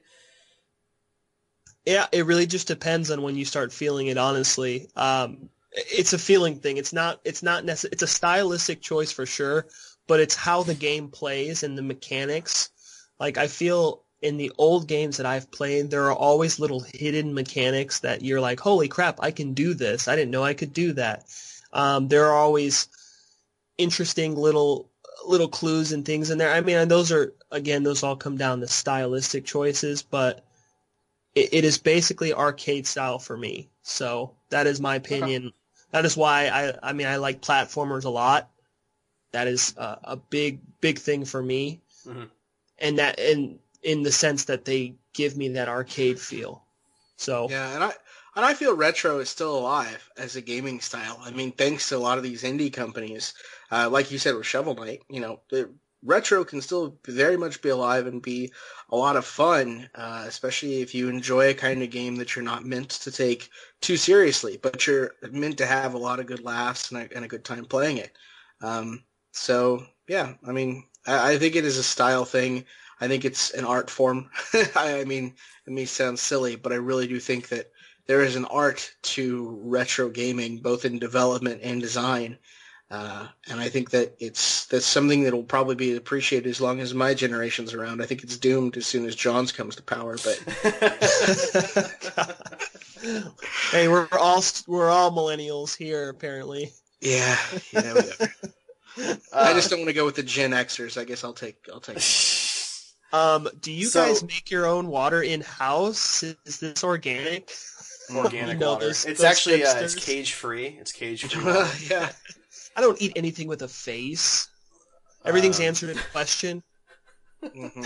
Yeah, it really just depends on when you start feeling it. Honestly, um, it's a feeling thing. It's not. It's not necessarily. It's a stylistic choice for sure, but it's how the game plays and the mechanics. Like I feel in the old games that I've played, there are always little hidden mechanics that you're like, "Holy crap! I can do this. I didn't know I could do that." Um, there are always interesting little little clues and things in there. I mean, and those are again, those all come down to stylistic choices, but it, it is basically arcade style for me. So that is my opinion. Okay. That is why I, I mean, I like platformers a lot. That is a, a big, big thing for me. Mm-hmm. And that, in, in the sense that they give me that arcade feel. So yeah, and I, and I feel retro is still alive as a gaming style. I mean, thanks to a lot of these indie companies, uh, like you said with Shovel Knight, you know, the retro can still very much be alive and be a lot of fun, uh, especially if you enjoy a kind of game that you're not meant to take too seriously, but you're meant to have a lot of good laughs and a, and a good time playing it. Um, so, yeah, I mean, I, I think it is a style thing. I think it's an art form. I mean, it may sound silly, but I really do think that there is an art to retro gaming, both in development and design. Uh, and I think that it's that's something that will probably be appreciated as long as my generation's around. I think it's doomed as soon as John's comes to power. But Hey, we're all we're all millennials here, apparently. Yeah, yeah, we are. Uh, I just don't want to go with the Gen Xers. I guess I'll take I'll take. Um, do you So- guys make your own water in house? Is this organic? organic You know, water. those- It's those actually uh, it's hipsters. cage free. It's cage free. Yeah. I don't eat anything with a face. Everything's Um, answered in question. hmm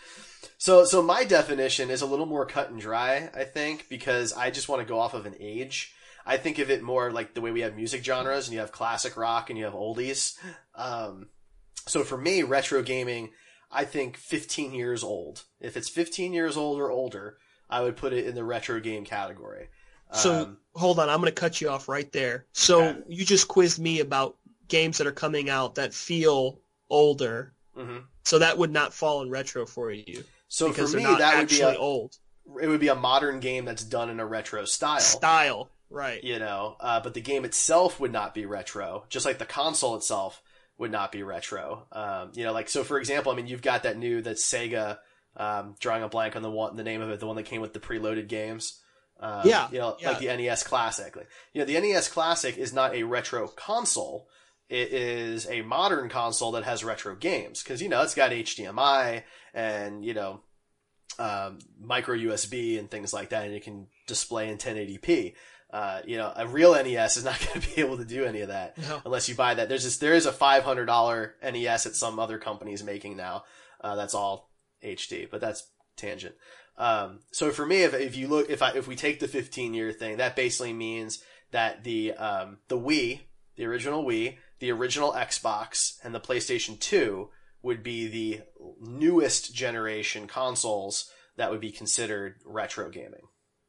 So, so my definition is a little more cut and dry, I think, because I just want to go off of an age. I think of it more like the way we have music genres, and you have classic rock and you have oldies. Um, so for me, retro gaming, I think fifteen years old. If it's fifteen years old or older, I would put it in the retro game category. So Um, hold on, I'm going to cut you off right there. So Okay. you just quizzed me about games that are coming out that feel older. mhm. So that would not fall in retro for you So because for they're me, not that would be actually a, old. it would be a modern game that's done in a retro style. Style, right? You know, uh, but the game itself would not be retro, just like the console itself would not be retro. Um, you know, like, so for example, I mean, you've got that new, that Sega, um, drawing a blank on the one, the name of it, the one that came with the preloaded games. Um, Yeah, You know, yeah. like the N E S Classic. Like, you know, the N E S Classic is not a retro console. It is a modern console that has retro games. Cause, you know, it's got H D M I and, you know, um, micro U S B and things like that, and it can display in ten eighty p. Uh, you know, a real N E S is not going to be able to do any of that No. unless you buy that. There's this, there is a five hundred dollars N E S that some other company's making now. Uh, that's all H D, but that's tangent. Um, so for me, if, if you look, if I, if we take the fifteen year thing, that basically means that the, um, the Wii, the original Wii, the original Xbox, and the PlayStation two would be the newest generation consoles that would be considered retro gaming.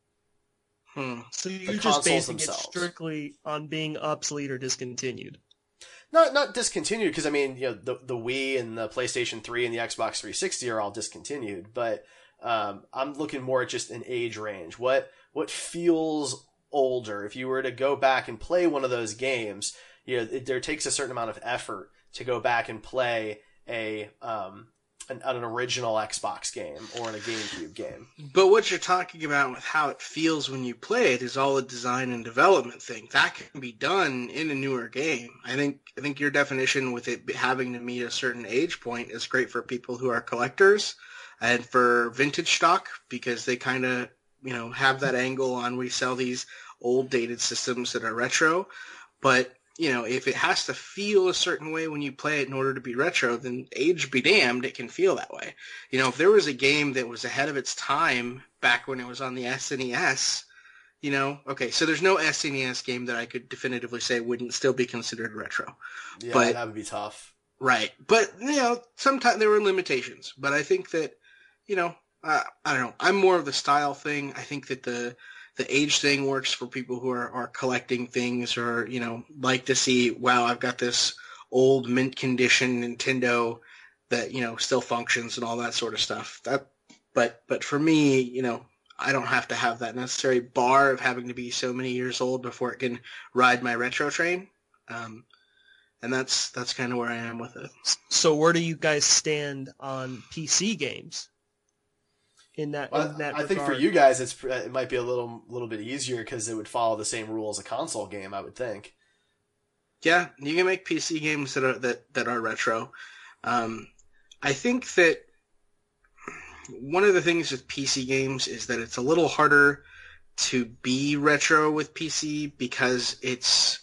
Hmm. So you're just consoles basing themselves. it strictly on being obsolete or discontinued. Not not discontinued, because I mean, you know, the the Wii and the PlayStation three and the Xbox three sixty are all discontinued, but um, I'm looking more at just an age range. What what feels older? If you were to go back and play one of those games, you know, it, there takes a certain amount of effort to go back and play a um an, an original Xbox game or in a GameCube game. But what you're talking about with how it feels when you play it is all a design and development thing. That can be done in a newer game. I think I think your definition with it having to meet a certain age point is great for people who are collectors and for vintage stock, because they kind of, you know, have that angle on we sell these old dated systems that are retro. But you know, if it has to feel a certain way when you play it in order to be retro, then age be damned, it can feel that way. You know, if there was a game that was ahead of its time back when it was on the S N E S, you know, okay, so there's no S N E S game that I could definitively say wouldn't still be considered retro. Yeah, But- that would be tough. Right. But, you know, sometimes there were limitations. But I think that, you know, uh, I don't know. I'm more of the style thing. I think that the the age thing works for people who are, are collecting things or, you know, like to see, wow, I've got this old mint condition Nintendo that, you know, still functions and all that sort of stuff. That, but, but for me, you know, I don't have to have that necessary bar of having to be so many years old before it can ride my retro train. Um, and that's, that's kind of where I am with it. So where do you guys stand on P C games? In that, Well, in that I think for regard? you guys, it's it might be a little little bit easier because it would follow the same rule as a console game. I would think. Yeah, you can make P C games that are that, that are retro. Um, I think that one of the things with P C games is that it's a little harder to be retro with P C because it's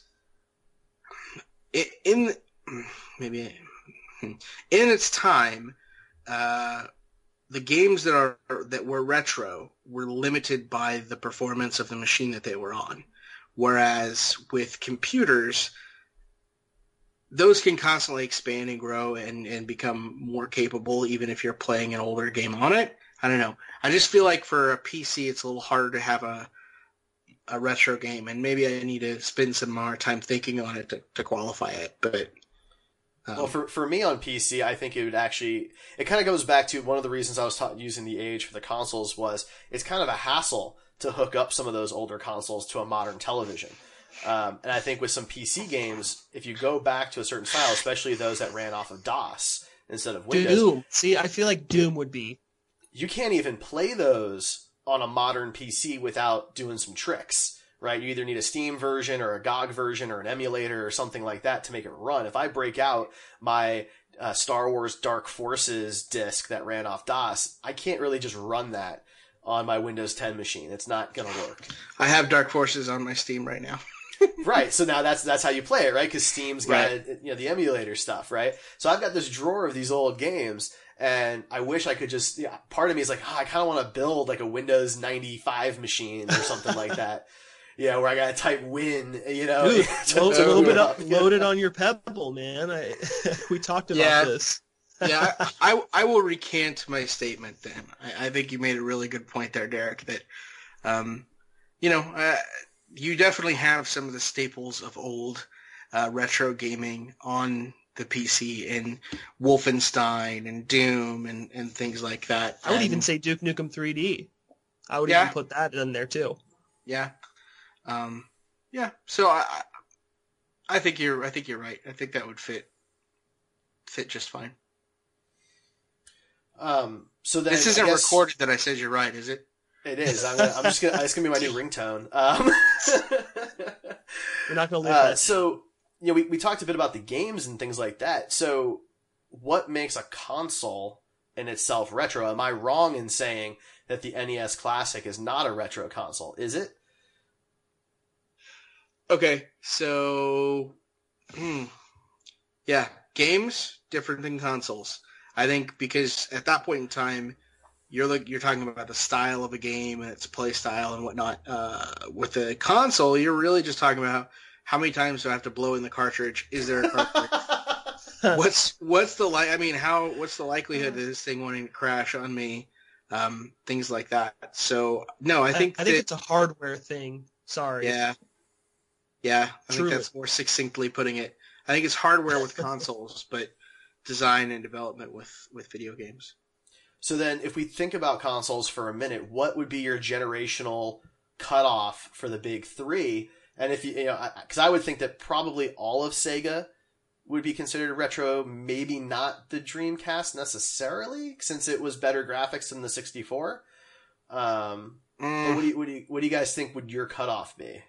it, in maybe in its time. Uh, the games that are that were retro were limited by the performance of the machine that they were on, whereas with computers, those can constantly expand and grow and, and become more capable even if you're playing an older game on it. I don't know. I just feel like for a P C, it's a little harder to have a a retro game, and maybe I need to spend some more time thinking on it to, to qualify it. But um, Well, for for me on P C, I think it would actually. It kind of goes back to one of the reasons I was ta- using the age for the consoles was it's kind of a hassle to hook up some of those older consoles to a modern television. Um, and I think with some P C games, if you go back to a certain style, especially those that ran off of DOS instead of Windows, Doom. See, I feel like Doom would be. you can't even play those on a modern P C without doing some tricks, right? You either need a Steam version or a G O G version or an emulator or something like that to make it run. If I break out my uh, Star Wars Dark Forces disc that ran off DOS, I can't really just run that on my Windows ten machine. It's not going to work. I have Dark Forces on my Steam right now. Right. So now that's that's how you play it, right? Because Steam's got Right. you know the emulator stuff, right? So I've got this drawer of these old games, and I wish I could just. Yeah, part of me is like, oh, I kind of want to build like a Windows ninety-five machine or something like that. Yeah, where I gotta type win, you know, Dude, to load, to load boot it up, up. load it on your Pebble, man. I, we talked about Yeah. this. yeah, I, I, I will recant my statement then. I, I think you made a really good point there, Derek, that, um, you know, uh, you definitely have some of the staples of old uh, retro gaming on the P C in Wolfenstein and Doom and, and things like that. I would And- even say Duke Nukem three D. I would Yeah. even put that in there too. Yeah. Um, yeah. So I, I- I think you're, I think you're right. I think that would fit, fit just fine. Um, so then This I isn't guess- recorded that I said you're right, is it? It is. I'm, gonna, I'm just gonna. It's gonna be my new ringtone. Um, We're not going to leave uh, that. so you know, we we talked a bit about the games and things like that. So, what makes a console in itself retro? Am I wrong in saying that the N E S Classic is not a retro console? Is it? Okay. So, hmm. yeah, games different than consoles. I think because at that point in time, you're like you're talking about the style of a game and its play style and whatnot. Uh, with the console, you're really just talking about how many times do I have to blow in the cartridge? Is there a cartridge? what's what's the like? I mean, how what's the likelihood of this thing wanting to crash on me? Um, things like that. So no, I think I think that, it's a hardware thing. Sorry. yeah, yeah. I Truly. think that's more succinctly putting it. I think it's hardware with consoles, but design and development with with video games. So then, if we think about consoles for a minute, what would be your generational cutoff for the big three? And if you, you know, because I would think that probably all of Sega would be considered retro, maybe not the Dreamcast necessarily, since it was better graphics than the sixty-four. Um, but Mm, what do you, what do you, what do you guys think would your cutoff be?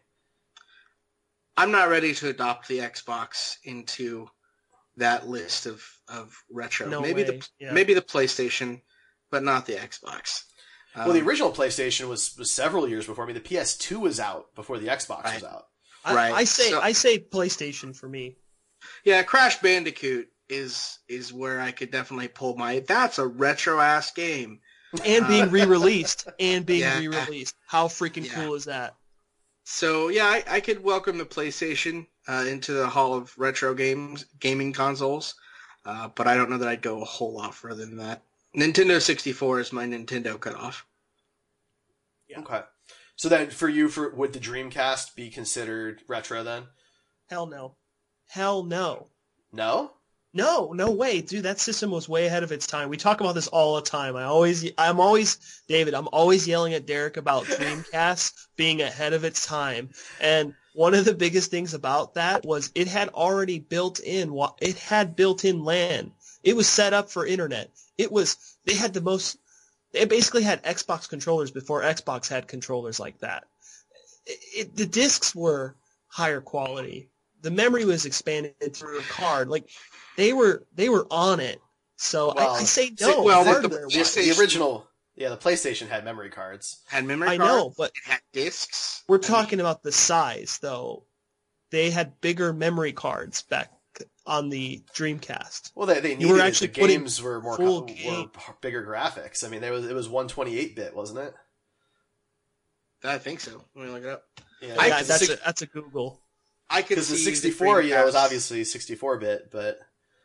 I'm not ready to adopt the Xbox into that list of, of retro. No maybe way. the Yeah. maybe the PlayStation, but not the Xbox. Um, Well, the original PlayStation was, was several years before. I mean, the P S two was out before the Xbox Right. was out. I, Right. I say So- I say PlayStation for me. yeah, Crash Bandicoot is is where I could definitely pull my. That's a retro ass game. And Uh, being re-released. And being Yeah. re-released. How freaking Yeah. cool is that? So yeah, I, I could welcome the PlayStation uh, into the hall of retro games, gaming consoles, uh, but I don't know that I'd go a whole lot further than that. Nintendo sixty-four is my Nintendo cutoff. Yeah. Okay. So then, for you, for would the Dreamcast be considered retro then? Hell no. Hell no. No. No, no way, dude. That system was way ahead of its time. We talk about this all the time. I always, I'm always, David. I'm always yelling at Derek about Dreamcast being ahead of its time. And one of the biggest things about that was it had already built in. wa- It had built-in LAN. It was set up for internet. It was. They had the most. They basically had Xbox controllers before Xbox had controllers like that. It, it, the discs were higher quality. The memory was expanded through a card. Like they were, they were on it. So Well, I, I say see, no. well, the- hardware the- wise. the- The original, yeah, the PlayStation had memory cards. Had memory I cards. know, but it had discs. we're I mean, talking about the size, though. They had bigger memory cards back on the Dreamcast. Well, they they You needed were it. actually The putting games were more full co- game- were bigger graphics. I mean, there was it was one twenty-eight bit, wasn't it? I think so. Let me look it up. Yeah, I Yeah, could that's see- a, that's a Google. I could because see the sixty-four, the you know, was Dreamcast- obviously sixty-four bit, but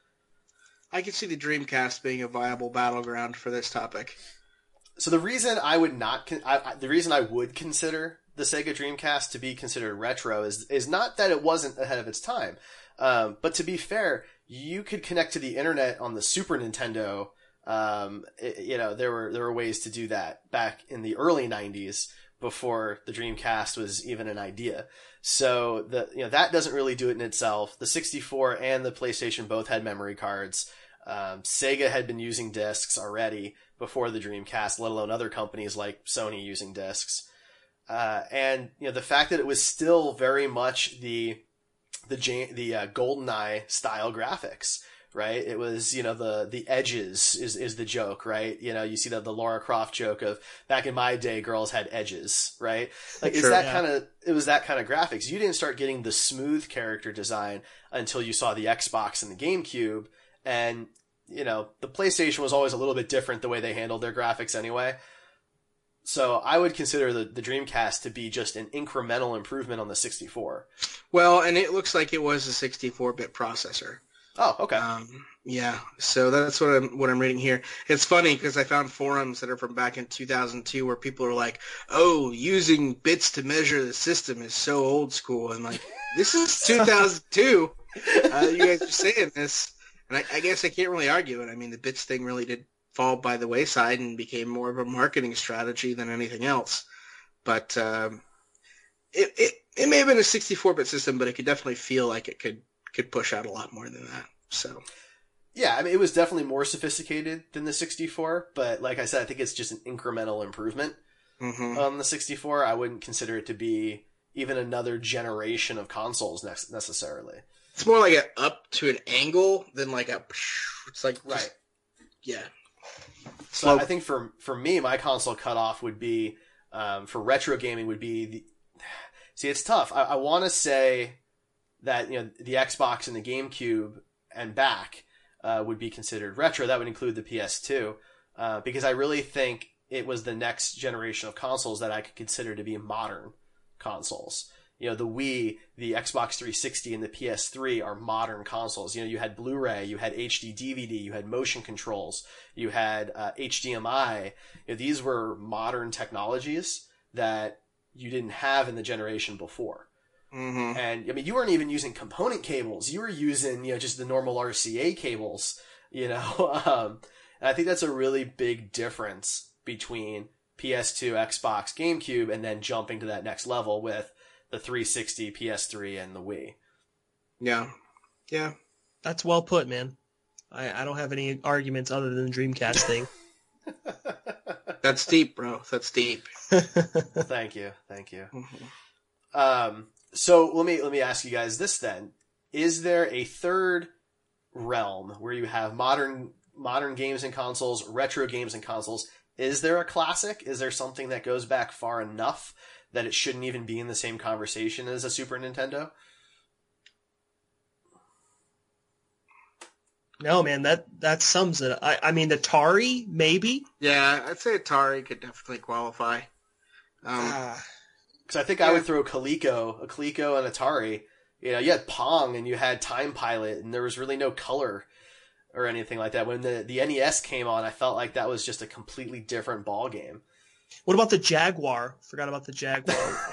I could see the Dreamcast being a viable battleground for this topic. so the reason I would not, con- I, I, the reason I would consider the Sega Dreamcast to be considered retro is is not that it wasn't ahead of its time, um, but to be fair, you could connect to the internet on the Super Nintendo. Um, it- you know, there were there were ways to do that back in the early nineties before the Dreamcast was even an idea. So the you know that doesn't really do it in itself. The sixty-four and the PlayStation both had memory cards. Um, Sega had been using discs already before the Dreamcast, let alone other companies like Sony using discs. Uh, and, you know, the fact that it was still very much the, the, the, uh, GoldenEye style graphics, right? It was, you know, the, the edges is, is the joke, right? You know, you see the, the Lara Croft joke of back in my day, girls had edges, right? Like, Sure, is that yeah. kind of, it was that kind of graphics. You didn't start getting the smooth character design until you saw the Xbox and the GameCube. And, you know, the PlayStation was always a little bit different the way they handled their graphics anyway. So I would consider the, the Dreamcast to be just an incremental improvement on the sixty-four. Well, and it looks like it was a sixty-four bit processor. Oh, okay. Um, yeah, so that's what I'm what I'm reading here. It's funny because I found forums that are from back in two thousand two where people are like, "Oh, using bits to measure the system is so old school," and like, this is two thousand two. Uh, you guys are saying this, and I, I guess I can't really argue it. I mean, the bits thing really did fall by the wayside and became more of a marketing strategy than anything else. But um, it, it it may have been a sixty-four bit system, but it could definitely feel like it could could push out a lot more than that. So yeah, I mean, it was definitely more sophisticated than the sixty-four, but like I said, I think it's just an incremental improvement mm-hmm. on the sixty-four. I wouldn't consider it to be even another generation of consoles ne- necessarily. It's more like an up to an angle than like a. It's like just, right. Yeah. So I think for for me, my console cutoff would be um, for retro gaming would be the. See, it's tough. I, I want to say that, you know, the Xbox and the GameCube and back uh, would be considered retro. That would include the P S two uh, because I really think it was the next generation of consoles that I could consider to be modern consoles. You know, the Wii, the Xbox three sixty, and the P S three are modern consoles. You know, you had Blu-ray, you had H D D V D, you had motion controls, you had uh, H D M I. You know, these were modern technologies that you didn't have in the generation before. Mm-hmm. And I mean, you weren't even using component cables. You were using, you know, just the normal R C A cables, you know. Um, and I think that's a really big difference between P S two, Xbox, GameCube, and then jumping to that next level with the three sixty, P S three, and the Wii. Yeah. Yeah. That's well put, man. I, I don't have any arguments other than the Dreamcast thing. That's deep, bro. That's deep. Thank you. Thank you. Mm-hmm. Um, so let me, let me ask you guys this then. Is there a third realm where you have modern, modern games and consoles, retro games and consoles? Is there a classic? Is there something that goes back far enough that it shouldn't even be in the same conversation as a Super Nintendo? No, man, that, that sums it. I, I mean, Atari, maybe? Yeah, I'd say Atari could definitely qualify. Um, Ah. Because I think I would throw Coleco, a Coleco and Atari. You know, you had Pong and you had Time Pilot, and there was really no color or anything like that. When the, the N E S came on, I felt like that was just a completely different ball game. What about the Jaguar? Forgot about the Jaguar.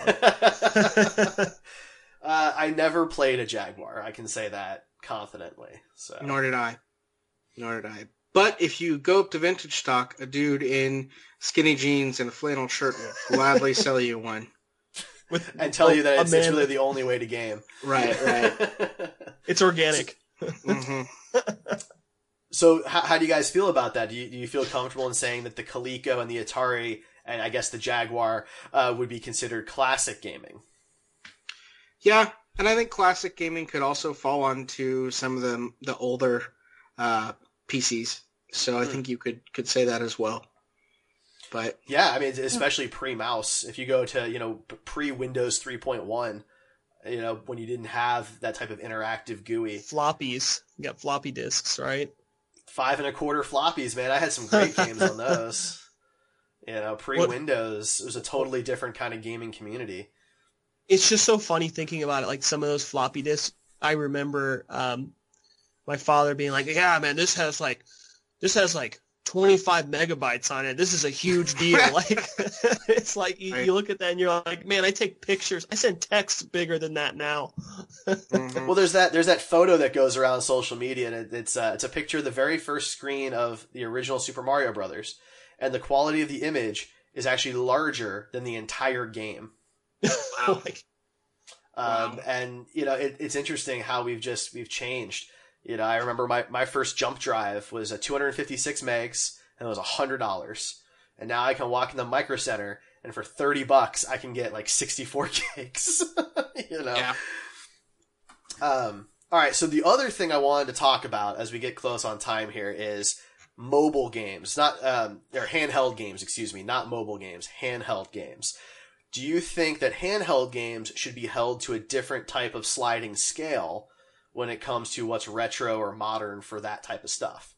uh, I never played a Jaguar. I can say that confidently. So Nor did I. Nor did I. But if you go up to vintage stock, a dude in skinny jeans and a flannel shirt will gladly sell you one. With, and tell you that a it's, it's man- really the only way to game. Right, right. It's organic. Mm-hmm. So how, how do you guys feel about that? Do you, do you feel comfortable in saying that the Coleco and the Atari and I guess the Jaguar uh, would be considered classic gaming? Yeah, and I think classic gaming could also fall onto some of the the older uh, P Cs. So I Hmm. think you could, could say that as well. But Yeah, I mean, especially pre-mouse. If you go to, you know, pre-Windows three point one, you know, when you didn't have that type of interactive G U I. Floppies. You got floppy disks, right? Five and a quarter floppies, man. I had some great games on those. You know, pre-Windows, it was a totally different kind of gaming community. It's just so funny thinking about it. Like some of those floppy disks, I remember um, my father being like, "Yeah, man, this has like, this has like twenty-five megabytes on it. This is a huge deal." Like, it's like you, you look at that and you're like, "Man, I take pictures. I send texts bigger than that now." mm-hmm. Well, there's that there's that photo that goes around social media, and it, it's uh, it's a picture of the very first screen of the original Super Mario Brothers, and the quality of the image is actually larger than the entire game. Like, Um, Wow. and you know, it, it's interesting how we've just, we've changed. You know, I remember my, my first jump drive was a two hundred fifty-six megs, and it was one hundred dollars. And now I can walk in the Micro Center, and for thirty bucks, I can get like sixty-four gigs. You know? Yeah. Um, all right, so the other thing I wanted to talk about as we get close on time here is mobile games, not um, or handheld games, excuse me, not mobile games, handheld games. Do you think that handheld games should be held to a different type of sliding scale when it comes to what's retro or modern for that type of stuff?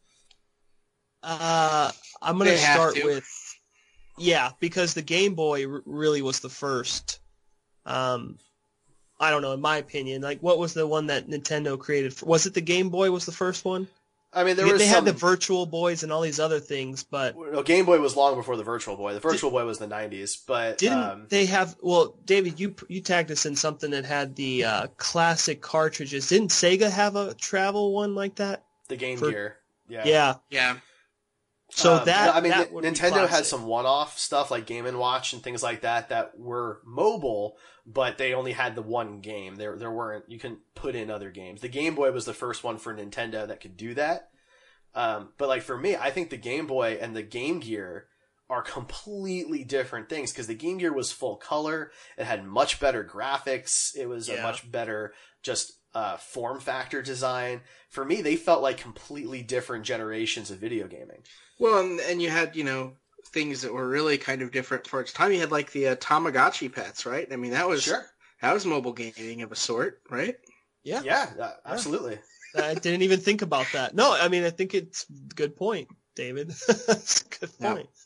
Uh, I'm going They to have start to. with, yeah, because the Game Boy r- really was the first. Um, I don't know, in my opinion, like what was the one that Nintendo created? For, was it the Game Boy was the first one? I mean, there They, was they some, had the Virtual Boys and all these other things, but no, Game Boy was long before the Virtual Boy. The Virtual Boy was the nineties, but didn't um, they have? Well, David, you you tagged us in something that had the uh, classic cartridges. Didn't Sega have a travel one like that? the Game for- Gear. Yeah. Yeah. Yeah. So Um, that I mean, that N- would be Nintendo had classic. some one-off stuff like Game and Watch and things like that that were mobile, but they only had the one game. There, there weren't. You couldn't put in other games. The Game Boy was the first one for Nintendo that could do that. Um, but like for me, I think the Game Boy and the Game Gear are completely different things because the Game Gear was full color. It had much better graphics. It was a Yeah. much better just uh, form factor design. For me, they felt like completely different generations of video gaming. Well, and, and you had, you know, things that were really kind of different for its time. You had like the uh, Tamagotchi pets, right? I mean, that was Sure. that was mobile gaming of a sort, right? Yeah. Yeah, uh, absolutely. I didn't even think about that. No, I mean, I think it's a good point, David. It's a good Yeah. point.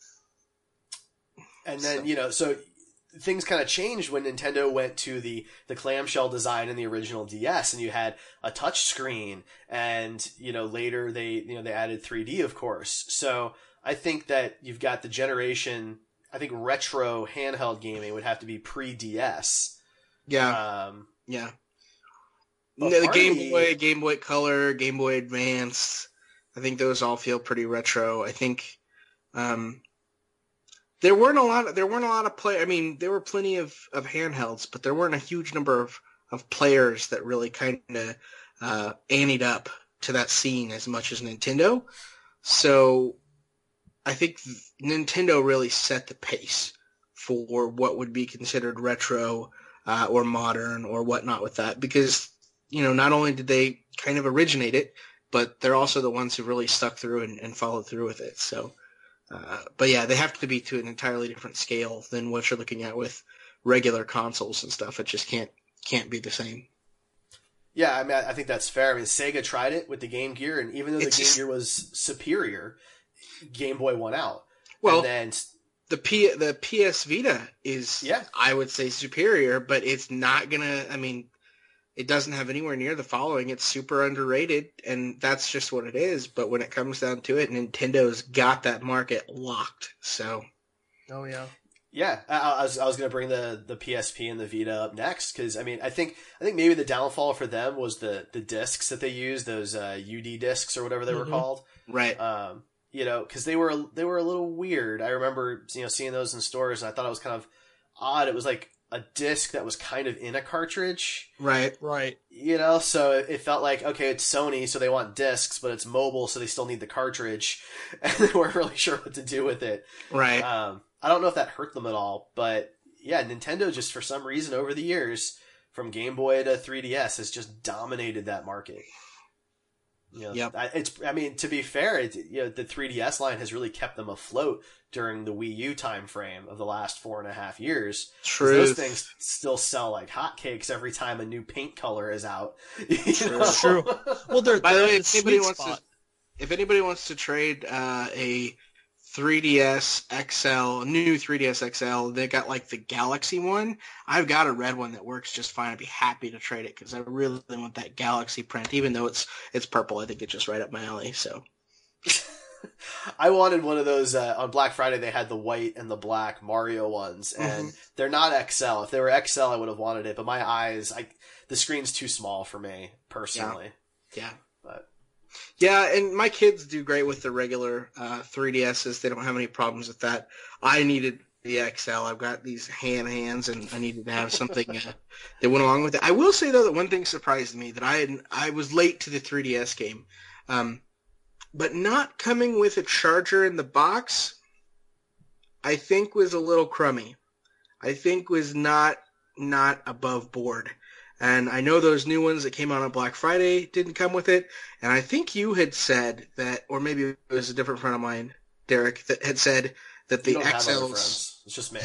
And then, you know, so things kind of changed when Nintendo went to the, the clamshell design in the original D S, and you had a touch screen, and, you know, later they, you know, they added three D, of course. So I think that you've got the generation, I think retro handheld gaming would have to be pre-D S. Yeah, Um, yeah. but No, the part of Game the- Boy, Game Boy Color, Game Boy Advance. I think those all feel pretty retro. I think um, there weren't a lot. Of, there weren't a lot of play. I mean, there were plenty of, of handhelds, but there weren't a huge number of, of players that really kind of uh, anteed up to that scene as much as Nintendo. So I think Nintendo really set the pace for what would be considered retro uh, or modern or whatnot with that, because you know, not only did they kind of originate it, but they're also the ones who really stuck through and, and followed through with it. So, uh, but yeah, they have to be to an entirely different scale than what you're looking at with regular consoles and stuff. It just can't can't be the same. Yeah, I mean, I think that's fair. I mean, Sega tried it with the Game Gear, and even though the It's Game just- Gear was superior, Game Boy won out. Well, and then the P the P S Vita is, Yeah. I would say, superior, but it's not gonna. I mean, it doesn't have anywhere near the following. It's super underrated, and that's just what it is. But when it comes down to it, Nintendo's got that market locked. So, Oh, yeah. Yeah, I, I was I was gonna bring the, the P S P and the Vita up next because I mean I think I think maybe the downfall for them was the, the discs that they used, those uh, U D discs or whatever they were Mhm. called. right. Um, you know, because they were they were a little weird. I remember you know seeing those in stores, and I thought it was kind of odd. It was like a disc that was kind of in a cartridge. Right. Right. You know, so it, it felt like, okay, it's Sony, so they want discs, but it's mobile, so they still need the cartridge, and they weren't really sure what to do with it. Right. Um, I don't know if that hurt them at all, but yeah, Nintendo just for some reason over the years, from Game Boy to three D S, has just dominated that market. You know, Yep. I, it's. I mean, to be fair, it, you know, the three D S line has really kept them afloat during the Wii U time frame of the last four and a half years. 'Cause True. Those things still sell like hotcakes every time a new paint color is out. You True. know? True. Well, they're, By the they're way, in if the anybody sweet wants spot. to, if anybody wants to trade uh, a three D S X L, new three D S X L, they got like the Galaxy one. I've got a red one that works just fine. I'd be happy to trade it because I really want that Galaxy print, even though it's it's purple. I think it's just right up my alley. So I wanted one of those uh, on Black Friday. They had the white and the black Mario ones, and Mm-hmm. they're not X L. If they were X L, I would have wanted it, but my eyes, I the screen's too small for me personally. yeah. But Yeah, and my kids do great with the regular uh, three D S's. They don't have any problems with that. I needed the X L. I've got these ham hands, and I needed to have something uh, that went along with it. I will say though that one thing surprised me that I had, I was late to the three D S game, um, but not coming with a charger in the box, I think was a little crummy. I think was not not above board. And I know those new ones that came out on Black Friday didn't come with it. And I think you had said that, or maybe it was a different friend of mine, Derek, that had said that the You don't X have other Ls. friends. It's just me.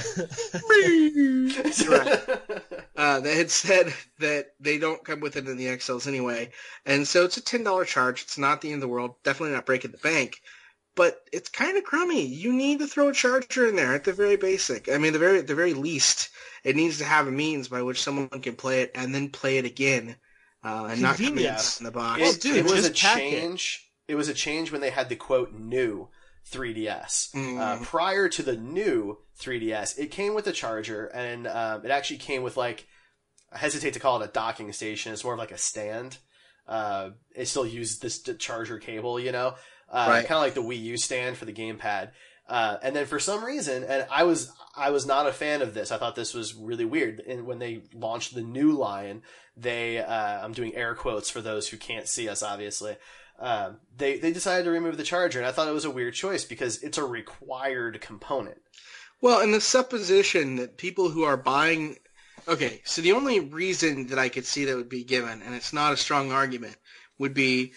Right. Uh, they had said that they don't come with it in the X Ls anyway. And so it's a ten dollars charge. It's not the end of the world. Definitely not breaking the bank. But it's kind of crummy. You need to throw a charger in there at the very basic. I mean, the very, the very least, it needs to have a means by which someone can play it and then play it again, uh, and not come in Convenience. in the box. Well, It, dude, it was a just pack it. change. It. was a change when they had the quote new three D S. Mm. Uh, prior to the new three D S, it came with a charger, and um, it actually came with like, I hesitate to call it a docking station. It's more of like a stand. Uh, it still used this d- charger cable, you know, uh, Right. kind of like the Wii U stand for the gamepad. Uh, and then for some reason, and I was I was not a fan of this. I thought this was really weird. And when they launched the new line, they uh, I'm doing air quotes for those who can't see us, obviously. Um, they they decided to remove the charger, and I thought it was a weird choice because it's a required component. Well, and the supposition that people who are buying... Okay, so the only reason that I could see that would be given, and it's not a strong argument, would be,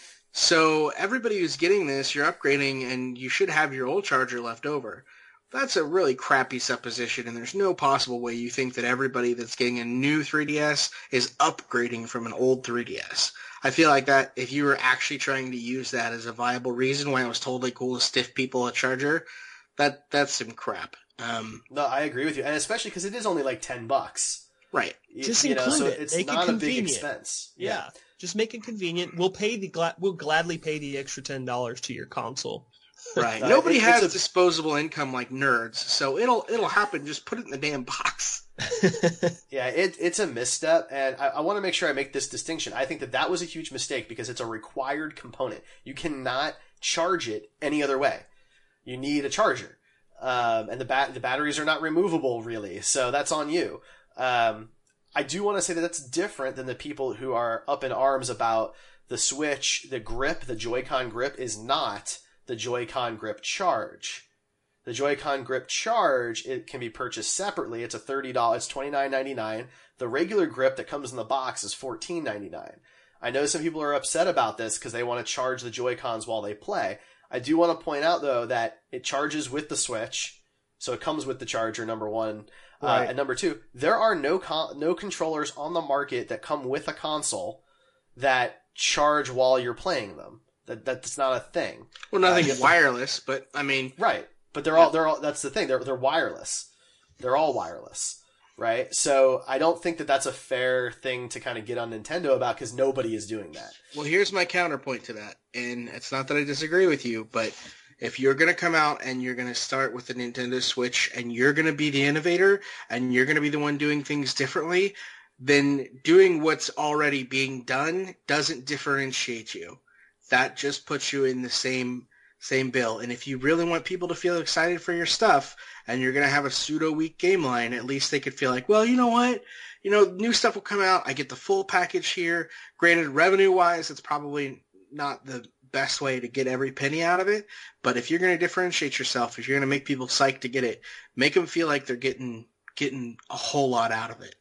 so everybody who's getting this, you're upgrading, and you should have your old charger left over. That's a really crappy supposition, and there's no possible way you think that everybody that's getting a new three D S is upgrading from an old three D S. I feel like that if you were actually trying to use that as a viable reason why it was totally cool to stiff people a charger, that that's some crap. Um, No, I agree with you, and especially because it is only like ten bucks. right. You- Just you know, include so it. it's Make it not a big convenient. expense. Yeah. Just make it convenient. We'll pay the gla- we'll gladly pay the extra ten dollars to your console. Right. Uh, Nobody it- has it's a- disposable income like nerds, so it'll it'll happen. Just put it in the damn box. Yeah, it, it's a misstep, and I, I want to make sure I make this distinction. I think that that was a huge mistake because it's a required component. You cannot charge it any other way. You need a charger, um, and the bat the batteries are not removable really, so that's on you. Um, I do want to say that that's different than the people who are up in arms about the Switch. The grip, the Joy-Con grip, is not the Joy-Con grip charge. The Joy-Con grip charge, it can be purchased separately. It's a thirty dollars, it's twenty-nine ninety-nine. The regular grip that comes in the box is fourteen ninety-nine. I know some people are upset about this because they want to charge the Joy-Cons while they play. I do want to point out though that it charges with the Switch, so it comes with the charger, number one. Right. Uh, and number two, there are no con- no controllers on the market that come with a console that charge while you're playing them. That that's not a thing. Well, nothing Uh, you have to- wireless, but I mean, Right. But they're all, they're all, that's the thing. They're, they're wireless. They're all wireless. Right. So I don't think that that's a fair thing to kind of get on Nintendo about because nobody is doing that. well, here's my counterpoint to that, and it's not that I disagree with you, but if you're going to come out and you're going to start with the Nintendo Switch and you're going to be the innovator and you're going to be the one doing things differently, then doing what's already being done doesn't differentiate you. That just puts you in the same same bill. And if you really want people to feel excited for your stuff and you're going to have a pseudo weak game line, at least they could feel like, well, you know what? You know, new stuff will come out. I get the full package here. Granted, revenue wise, it's probably not the best way to get every penny out of it. But if you're going to differentiate yourself, if you're going to make people psyched to get it, make them feel like they're getting getting a whole lot out of it.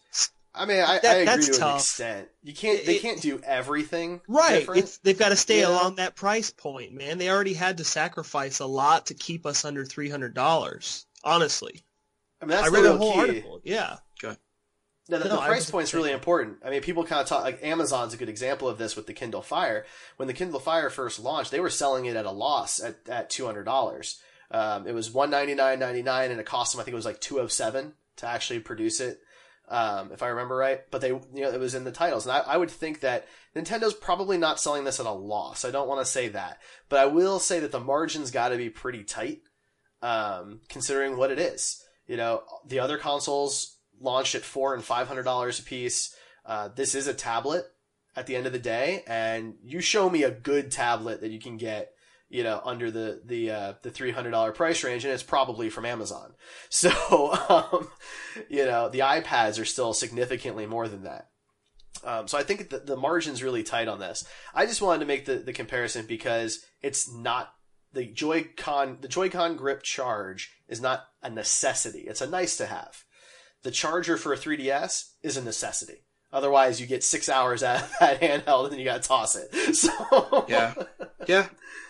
I mean, I, That- I agree that's to an tough. extent. You can't, they It- can't do everything. Right. different. It's, they've got to stay Yeah. along that price point, man. They already had to sacrifice a lot to keep us under three hundred dollars. Honestly. I mean, that's I the read the real whole key. article. Yeah. No, the, No, the I price was- point's really important. I mean, people kind of talk, like Amazon's a good example of this with the Kindle Fire. When the Kindle Fire first launched, they were selling it at a loss at, at two hundred dollars. Um, it was one ninety-nine ninety-nine and it cost them, I think it was like two oh seven to actually produce it. Um, if I remember right, but they, you know, it was in the titles. And I, I would think that Nintendo's probably not selling this at a loss. I don't want to say that, but I will say that the margins got to be pretty tight, um, considering what it is. You know, the other consoles launched at four and five hundred dollars a piece. Uh, this is a tablet at the end of the day, and you show me a good tablet that you can get you know, under the the uh, the three hundred dollars price range, and it's probably from Amazon. So, um, you know, the iPads are still significantly more than that. Um, so I think the, the margin's really tight on this. I just wanted to make the, the comparison because it's not the Joy-Con, the Joy-Con grip charge is not a necessity. It's a nice to have. The charger for a three D S is a necessity. Otherwise, you get six hours out of that handheld and then you got to toss it. So yeah, yeah.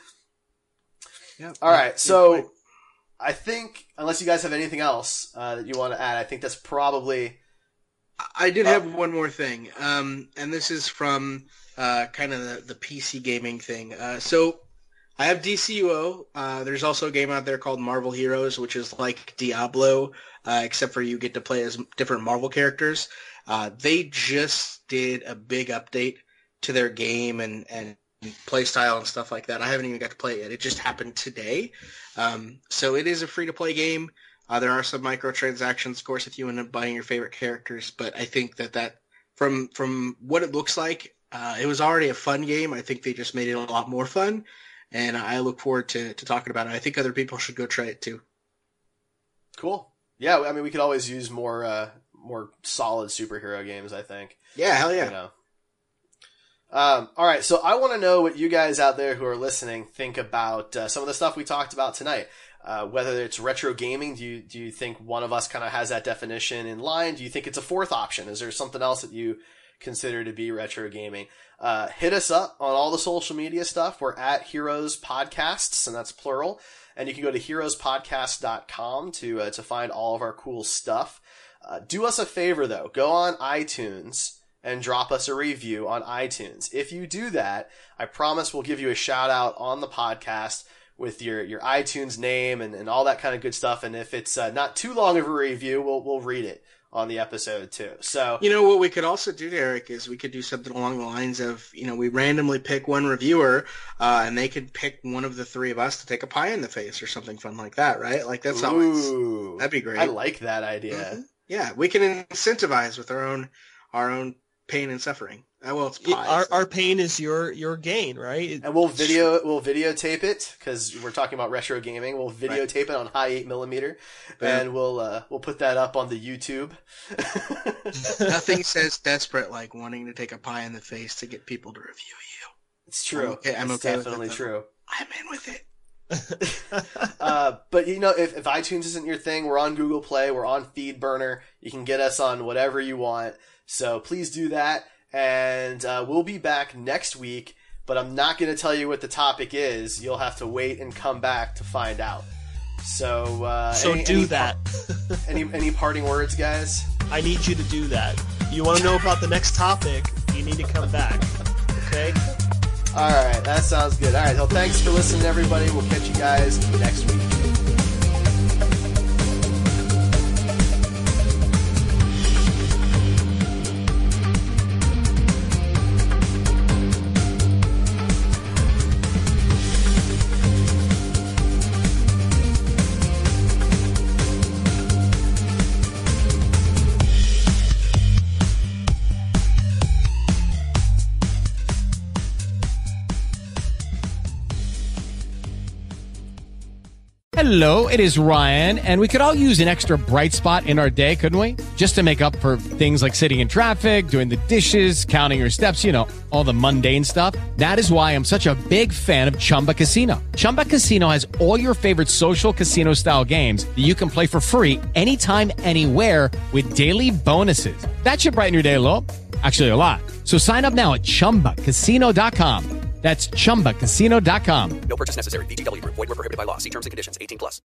Yeah. All right. So I think, unless you guys have anything else uh, that you want to add, I think that's probably. I did have uh, one more thing, um, and this is from uh, kind of the, the P C gaming thing. Uh, so I have D C U O. Uh, there's also a game out there called Marvel Heroes, which is like Diablo, uh, except for you get to play as different Marvel characters. Uh, they just did a big update to their game and, and play style and stuff like that. I haven't even got to play it yet. It just happened today. Um, so it is a free-to-play game. Uh, there are some microtransactions, of course, if you end up buying your favorite characters. But I think that, that from from what it looks like, uh, it was already a fun game. I think they just made it a lot more fun. And I look forward to, to talking about it. I think other people should go try it too. Cool. Yeah, I mean, we could always use more uh, more solid superhero games, I think. Yeah, hell yeah. You know. Um, all right, so I want to know what you guys out there who are listening think about uh, some of the stuff we talked about tonight. Uh, whether it's retro gaming, do you do you think one of us kind of has that definition in line? Do you think it's a fourth option? Is there something else that you consider to be retro gaming? Uh, hit us up on all the social media stuff. We're at Heroes Podcasts, and that's plural. And you can go to heroes podcast dot com to uh, to find all of our cool stuff. Uh, do us a favor, though. Go on iTunes and drop us a review on iTunes. If you do that, I promise we'll give you a shout out on the podcast with your, your iTunes name and, and all that kind of good stuff. And if it's uh, not too long of a review, we'll we'll read it on the episode too. So, you know, what we could also do, Derek, is we could do something along the lines of, you know, we randomly pick one reviewer, uh, and they could pick one of the three of us to take a pie in the face or something fun like that, right? Like that's always, Ooh, that'd be great. I like that idea. Mm-hmm. Yeah, we can incentivize with our own our own pain and suffering. Uh, well, it's pie. Our so. our pain is your your gain, right? And we'll video we'll videotape it because we're talking about retro gaming. We'll videotape right. it on high eight millimeter, yeah. and we'll uh, we'll put that up on the YouTube. Nothing says desperate like wanting to take a pie in the face to get people to review you. It's true. I'm okay, I'm it's okay definitely with it, true. I'm in with it. uh, but you know, if, if iTunes isn't your thing, we're on Google Play, we're on FeedBurner. You can get us on whatever you want. So please do that. And uh, we'll be back next week, but I'm not going to tell you what the topic is. You'll have to wait and come back to find out. So, uh, so any, do any, that. any any parting words, guys? I need you to do that. You want to know about the next topic? You need to come back. Okay. All right, that sounds good. All right, well, thanks for listening, everybody. We'll catch you guys next week. Hello, it is Ryan, and we could all use an extra bright spot in our day, couldn't we? Just to make up for things like sitting in traffic, doing the dishes, counting your steps, you know, all the mundane stuff. That is why I'm such a big fan of Chumba Casino. Chumba Casino has all your favorite social casino-style games that you can play for free anytime, anywhere with daily bonuses. That should brighten your day a little. Actually, a lot. So sign up now at chumba casino dot com. That's chumba casino dot com. No purchase necessary. V G W Group. Void where prohibited by law. See terms and conditions. eighteen plus.